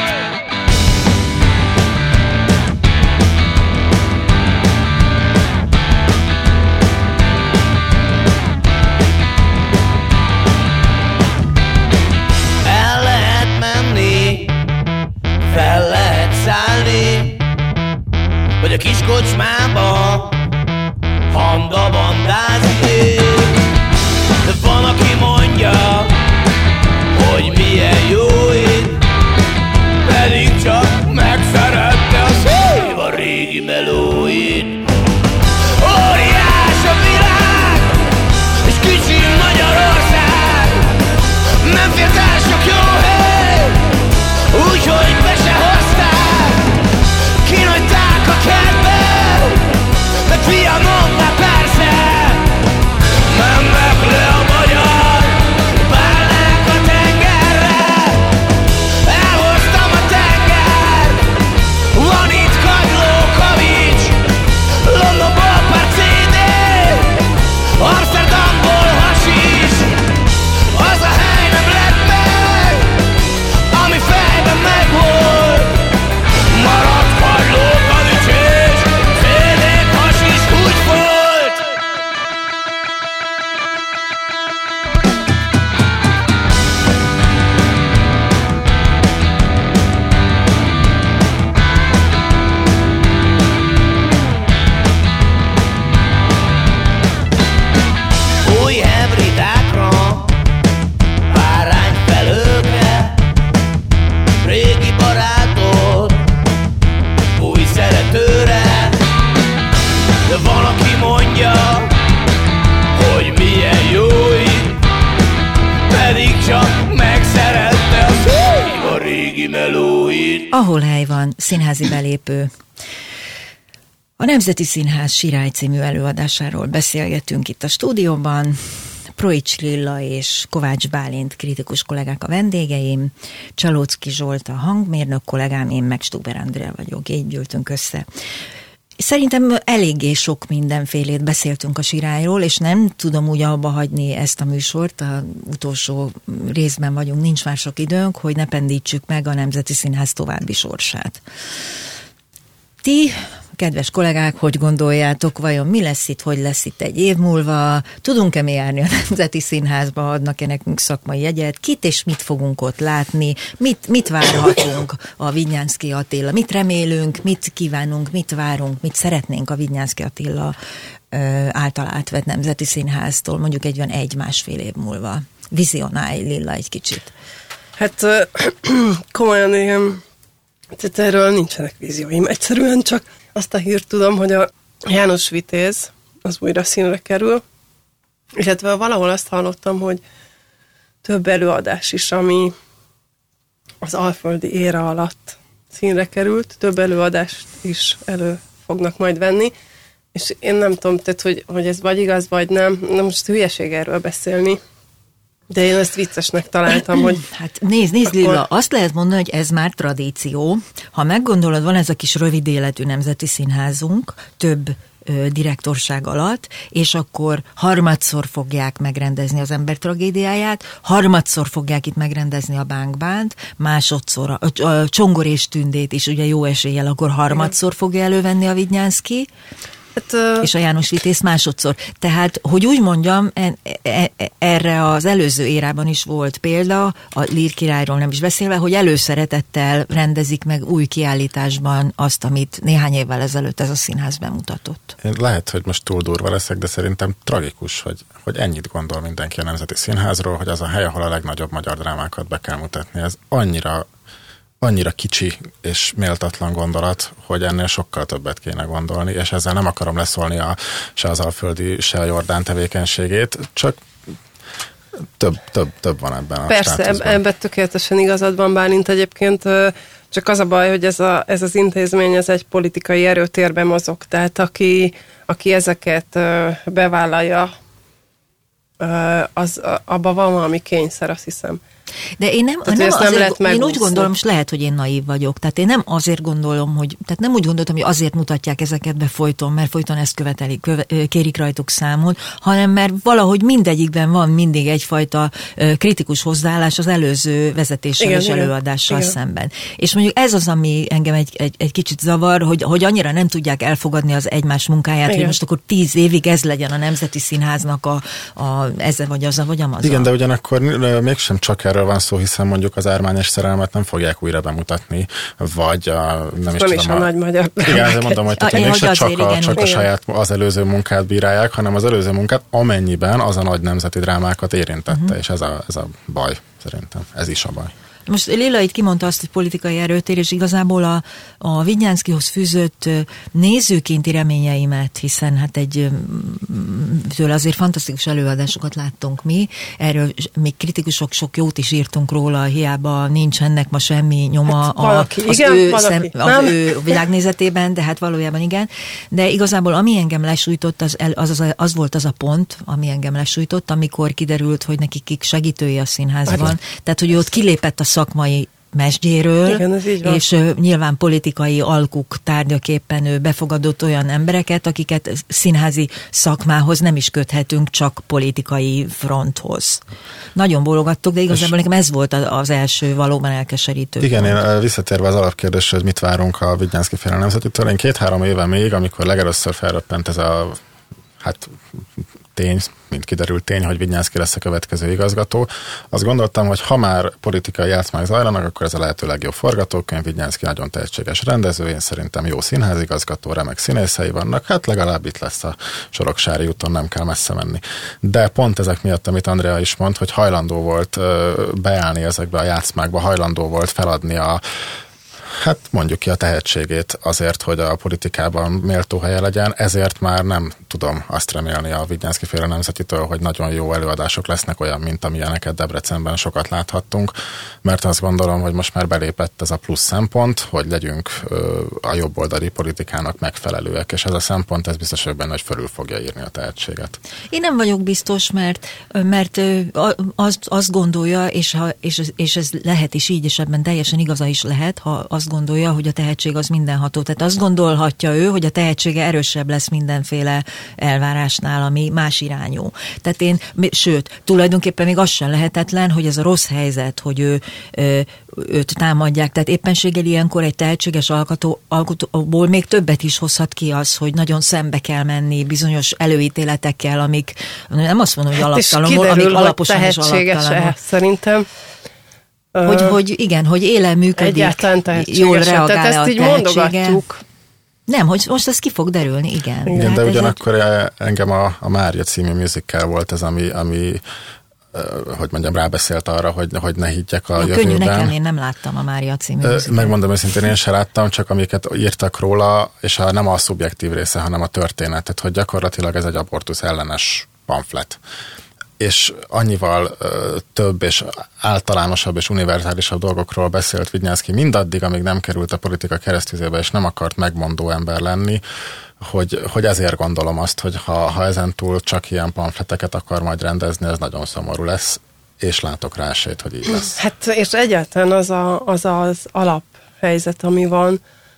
El lehet menni, fel lehet szállni, vagy a kis kocsmába handabandázni. De van, aki mondja, hogy milyen jó itt, pedig csak megszerette a szív a régi melóit. Óriás a világ, és kicsi Magyarország, nem fért el sok jó hely, úgyhogy be se hozták. Kinagyták a kertbe, de Trianonban persze mennek le a magyar bálnák a tengerre. Elhoztam a tengert, van itt kagyló, kavics, Londonból pár CD, Amsterdamból hasis. Az a hely nem lett meg, ami fejben megvolt. Maradt kagyló, kavics és CD-k, hasis, úgy volt. Új hebridákra, bárányfelőkre, régi barátot, új szeretőre. De van, aki mondja, hogy milyen jó itt, pedig csak megszerette a szív a régi melóit. Ahol hely van, színházi belépő. A Nemzeti Színház Sirály című előadásáról beszélgetünk itt a stúdióban. Proics Lilla és Kovács Bálint kritikus kollégák a vendégeim, Csalóczky Zsolt a hangmérnök kollégám, én meg Stuber Andrea vagyok, így gyűltünk össze. Szerintem eléggé sok mindenfélét beszéltünk a Sirályról, és nem tudom úgy abba hagyni ezt a műsort, a utolsó részben vagyunk, nincs már sok időnk, hogy ne pendítsük meg a Nemzeti Színház további sorsát. Ti, kedves kollégák, hogy gondoljátok, vajon mi lesz itt, hogy lesz itt egy év múlva? Tudunk-e mi járni a Nemzeti Színházba, adnak-e nekünk szakmai jegyet? Kit és mit fogunk ott látni? Mit várhatunk a Vidnyánszky Attila? Mit remélünk, mit kívánunk, mit várunk, mit szeretnénk a Vidnyánszky Attila által átvett Nemzeti Színháztól, mondjuk egy olyan 1-1,5 év múlva? Vizionálj, Lilla, egy kicsit. Hát komolyan ilyen, tehát erről nincsenek vízióim. Egyszerűen csak azt a hírt tudom, hogy a János Vitéz az újra színre kerül, illetve valahol azt hallottam, hogy több előadás is, ami az alföldi éra alatt színre került, több előadást is elő fognak majd venni, és én nem tudom, tehát, hogy ez vagy igaz, vagy nem. Na most hülyeség erről beszélni, de én ezt viccesnek találtam, hogy... Hát nézd, akkor... Lilla, azt lehet mondani, hogy ez már tradíció. Ha meggondolod, van ez a kis rövid életű Nemzeti Színházunk, több direktorság alatt, és akkor harmadszor fogják megrendezni az ember tragédiáját, harmadszor fogják itt megrendezni a Bánk-bánt, másodszor a Csongor és Tündét is, ugye jó eséllyel, akkor harmadszor fogja elővenni a Vidnyánszky, és a János Vitéz másodszor. Tehát, hogy úgy mondjam, erre az előző érában is volt példa, a Lír királyról nem is beszélve, hogy előszeretettel rendezik meg új kiállításban azt, amit néhány évvel ezelőtt ez a színház bemutatott. Lehet, hogy most túl durva leszek, de szerintem tragikus, hogy ennyit gondol mindenki a Nemzeti Színházról, hogy az a hely, ahol a legnagyobb magyar drámákat be kell mutatni. Ez annyira kicsi és méltatlan gondolat, hogy ennél sokkal többet kéne gondolni, és ezzel nem akarom leszólni se az alföldi, se a Jordán tevékenységét, csak több van ebben a Persze, ebben tökéletesen igazad van, Bálint, egyébként csak az a baj, hogy ez az intézmény, ez egy politikai erőtérben mozog, tehát aki ezeket bevállalja, abban van valami kényszer, azt hiszem. De én én úgy gondolom, és lehet, hogy én naív vagyok, tehát én nem azért gondolom, tehát nem úgy gondoltam, hogy azért mutatják ezeket be folyton, mert folyton ezt követelik, kérik rajtuk számon, hanem mert valahogy mindegyikben van mindig egyfajta kritikus hozzáállás az előző vezetéssel és előadással szemben. És mondjuk ez az, ami engem egy kicsit zavar, hogy annyira nem tudják elfogadni az egymás munkáját, hogy most akkor 10 évig ez legyen a Nemzeti Színháznak ez vagy az, vagy amaz. Igen, de ugyanakkor mégsem csak erről van szó, hiszen mondjuk az Ármányos szerelmet nem fogják újra bemutatni, vagy nem is a nagy magyar. Igen, azért mondom, hogy mégsem csak a saját az előző munkát bírálják, hanem az előző munkát, amennyiben az a nagy nemzeti drámákat érintette, és ez a baj, szerintem. Ez is a baj. Most Lilla itt kimondta azt, hogy politikai erőtér, és igazából a Vidnyánszkyhoz fűzött nézőkénti reményeimet, hiszen hát tőle azért fantasztikus előadásokat láttunk mi, erről még kritikusok sok jót is írtunk róla, hiába nincs ennek ma semmi nyoma az ő világnézetében, de hát valójában igen. De igazából ami engem lesújtott, az volt az a pont, ami engem lesújtott, amikor kiderült, hogy nekik segítői a színházban. Tehát, hogy ott kilépett a szakmai mesdjéről, igen, és nyilván politikai alkuk tárgyaképpen ő befogadott olyan embereket, akiket színházi szakmához nem is köthetünk, csak politikai fronthoz. Nagyon bólogattuk, de igazából nekem ez volt az első valóban elkeserítő. Igen, én visszatérve az alapkérdésre, hogy mit várunk a Vidnyánszky-féle nemzetitől, én 2-3 éve még, amikor legelőször felröppent ez a tény, mint kiderült tény, hogy Vidnyánszky lesz a következő igazgató. Azt gondoltam, hogy ha már politikai játszmák zajlanak, akkor ez a lehető legjobb forgatókönyv. Vidnyánszky nagyon tehetséges rendező, én szerintem jó színházigazgató, remek színészei vannak, hát legalább itt lesz a Soroksári úton, nem kell messze menni. De pont ezek miatt, amit Andrea is mond, hogy hajlandó volt beállni ezekbe a játszmákba, hajlandó volt feladni hát mondjuk ki a tehetségét azért, hogy a politikában méltó helye legyen, ezért már nem tudom azt remélni a Vidnyánszky-féle nemzetitől, hogy nagyon jó előadások lesznek, olyan, mint amilyeneket Debrecenben sokat láthattunk, mert azt gondolom, hogy most már belépett ez a plusz szempont, hogy legyünk a jobboldali politikának megfelelőek, és ez a szempont, ez biztos, hogy benne, hogy fölül fogja írni a tehetséget. Én nem vagyok biztos, mert azt gondolja, és ez lehet is így, és ebben teljesen igaza is lehet, ha az azt gondolja, hogy a tehetség az mindenható. Tehát azt gondolhatja ő, hogy a tehetsége erősebb lesz mindenféle elvárásnál, ami más irányú. Tehát sőt, tulajdonképpen még az sem lehetetlen, hogy ez a rossz helyzet, hogy őt támadják. Tehát éppenséggel ilyenkor egy tehetséges alkotóból még többet is hozhat ki az, hogy nagyon szembe kell menni bizonyos előítéletekkel, amik nem azt mondom, hogy alaptalanul, amik alaposan is alaptalanul. Szerintem. Hogy igen, hogy élen működik, jól reagál tehát ezt így mondogatjuk. Nem, hogy most ez ki fog derülni, igen. Igen, de ugyanakkor engem a Mária című musical volt ez, ami hogy mondjam, rábeszélt arra, hogy ne higgyek a jövőben. Könnyű nekem, én nem láttam a Mária című musical. Megmondom őszintén, én sem láttam, csak amiket írtak róla, és nem a szubjektív része, hanem a történetet, hogy gyakorlatilag ez egy abortusz ellenes pamflet. És annyival több és általánosabb és univerzálisabb dolgokról beszélt Widnyánszky mindaddig, amíg nem került a politika keresztüzébe, és nem akart megmondó ember lenni, hogy ezért gondolom azt, hogy ha ezentúl csak ilyen pamfleteket akar majd rendezni, ez nagyon szomorú lesz, és látok rá esélyt, hogy így lesz. Hát és egyáltalán az alaphelyzet, ami van,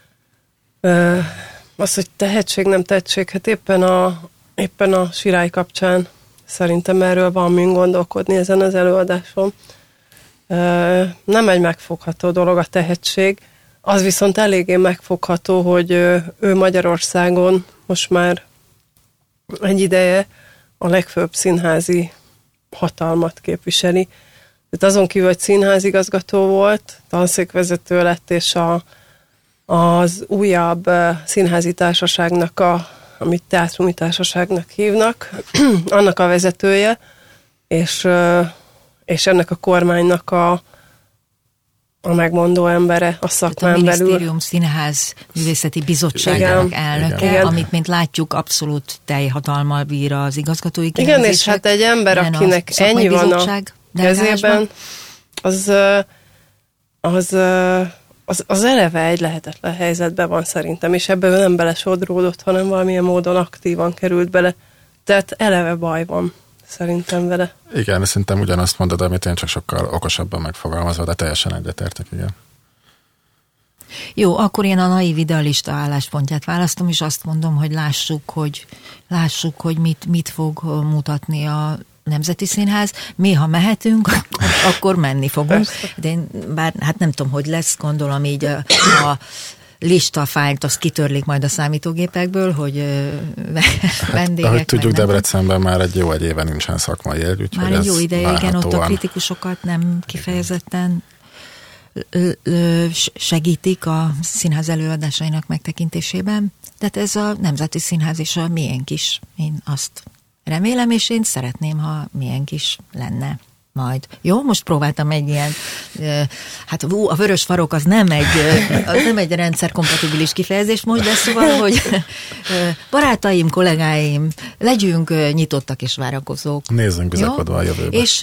az, hogy tehetség, nem tehetség, hát éppen a Sirály kapcsán szerintem erről van min gondolkodni ezen az előadáson. Nem egy megfogható dolog a tehetség, az viszont eléggé megfogható, hogy ő Magyarországon most már egy ideje a legfőbb színházi hatalmat képviseli. Tehát azon kívül, hogy színházigazgató volt, tanszékvezető lett, és az újabb színházi társaságnak, amit teátrumi társaságnak hívnak, annak a vezetője, és ennek a kormánynak a megmondó embere, a szakmán belül. A Minisztérium Színház Művészeti Bizottságának elnöke, igen. Amit, mint látjuk, abszolút teljhatalmal bír az igazgatói kinevezések. Igen, és hát egy ember, akinek ennyi van a kezében, az eleve egy lehetetlen helyzetben van szerintem, és ebben nem belesodródott, hanem valamilyen módon aktívan került bele. Tehát eleve baj van szerintem vele. Igen, szerintem ugyanazt mondod, amit én csak sokkal okosabban megfogalmazva, de teljesen egyetértek, igen. Jó, akkor én a naív idealista álláspontját választom, és azt mondom, hogy lássuk, hogy mit fog mutatni a Nemzeti Színház. Mi, ha mehetünk, akkor menni fogunk. De én bár, hát nem tudom, hogy lesz, gondolom így a listafájlt, azt kitörlik majd a számítógépekből, hogy vendégek. Ahogy tudjuk, Debrecenben már egy éve nincsen szakmai él, már egy jó ideje, igen, ott a kritikusokat nem kifejezetten segítik a színház előadásainak megtekintésében. Tehát ez a Nemzeti Színház és a miénk is. Én azt remélem, és én szeretném, ha miénk is lenne majd. Jó, most próbáltam egy ilyen, hát a vörös farok az nem egy rendszerkompatibilis kifejezés most, de szóval, hogy barátaim, kollégáim, legyünk nyitottak és várakozók. Nézzünk bizakodva a jövőbe. És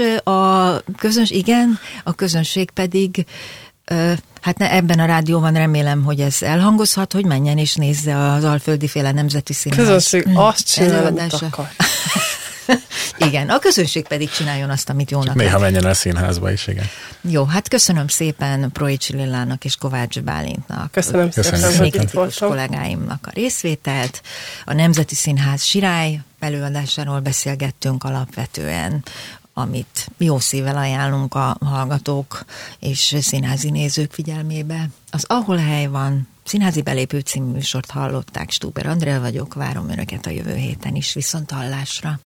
a közönség pedig hát ebben a rádióban remélem, hogy ez elhangozhat, hogy menjen és nézze az Alföldi féle Nemzeti Színház. Közönség azt csinálja, amit akar. Igen, a közönség pedig csináljon azt, amit jónak néha menjen el színházba is, igen. Jó, hát köszönöm szépen Proicsi Lillának és Kovács Bálintnak. Köszönöm szépen, hogy itt voltam. Kollégáimnak a részvételt. A Nemzeti Színház Sirály előadásáról beszélgettünk alapvetően, amit jó szívvel ajánlunk a hallgatók és színházi nézők figyelmébe. Az Ahol hely van Színházi belépő című műsort hallották. Stuber Andrea vagyok, várom önöket a jövő héten is, viszont hallásra.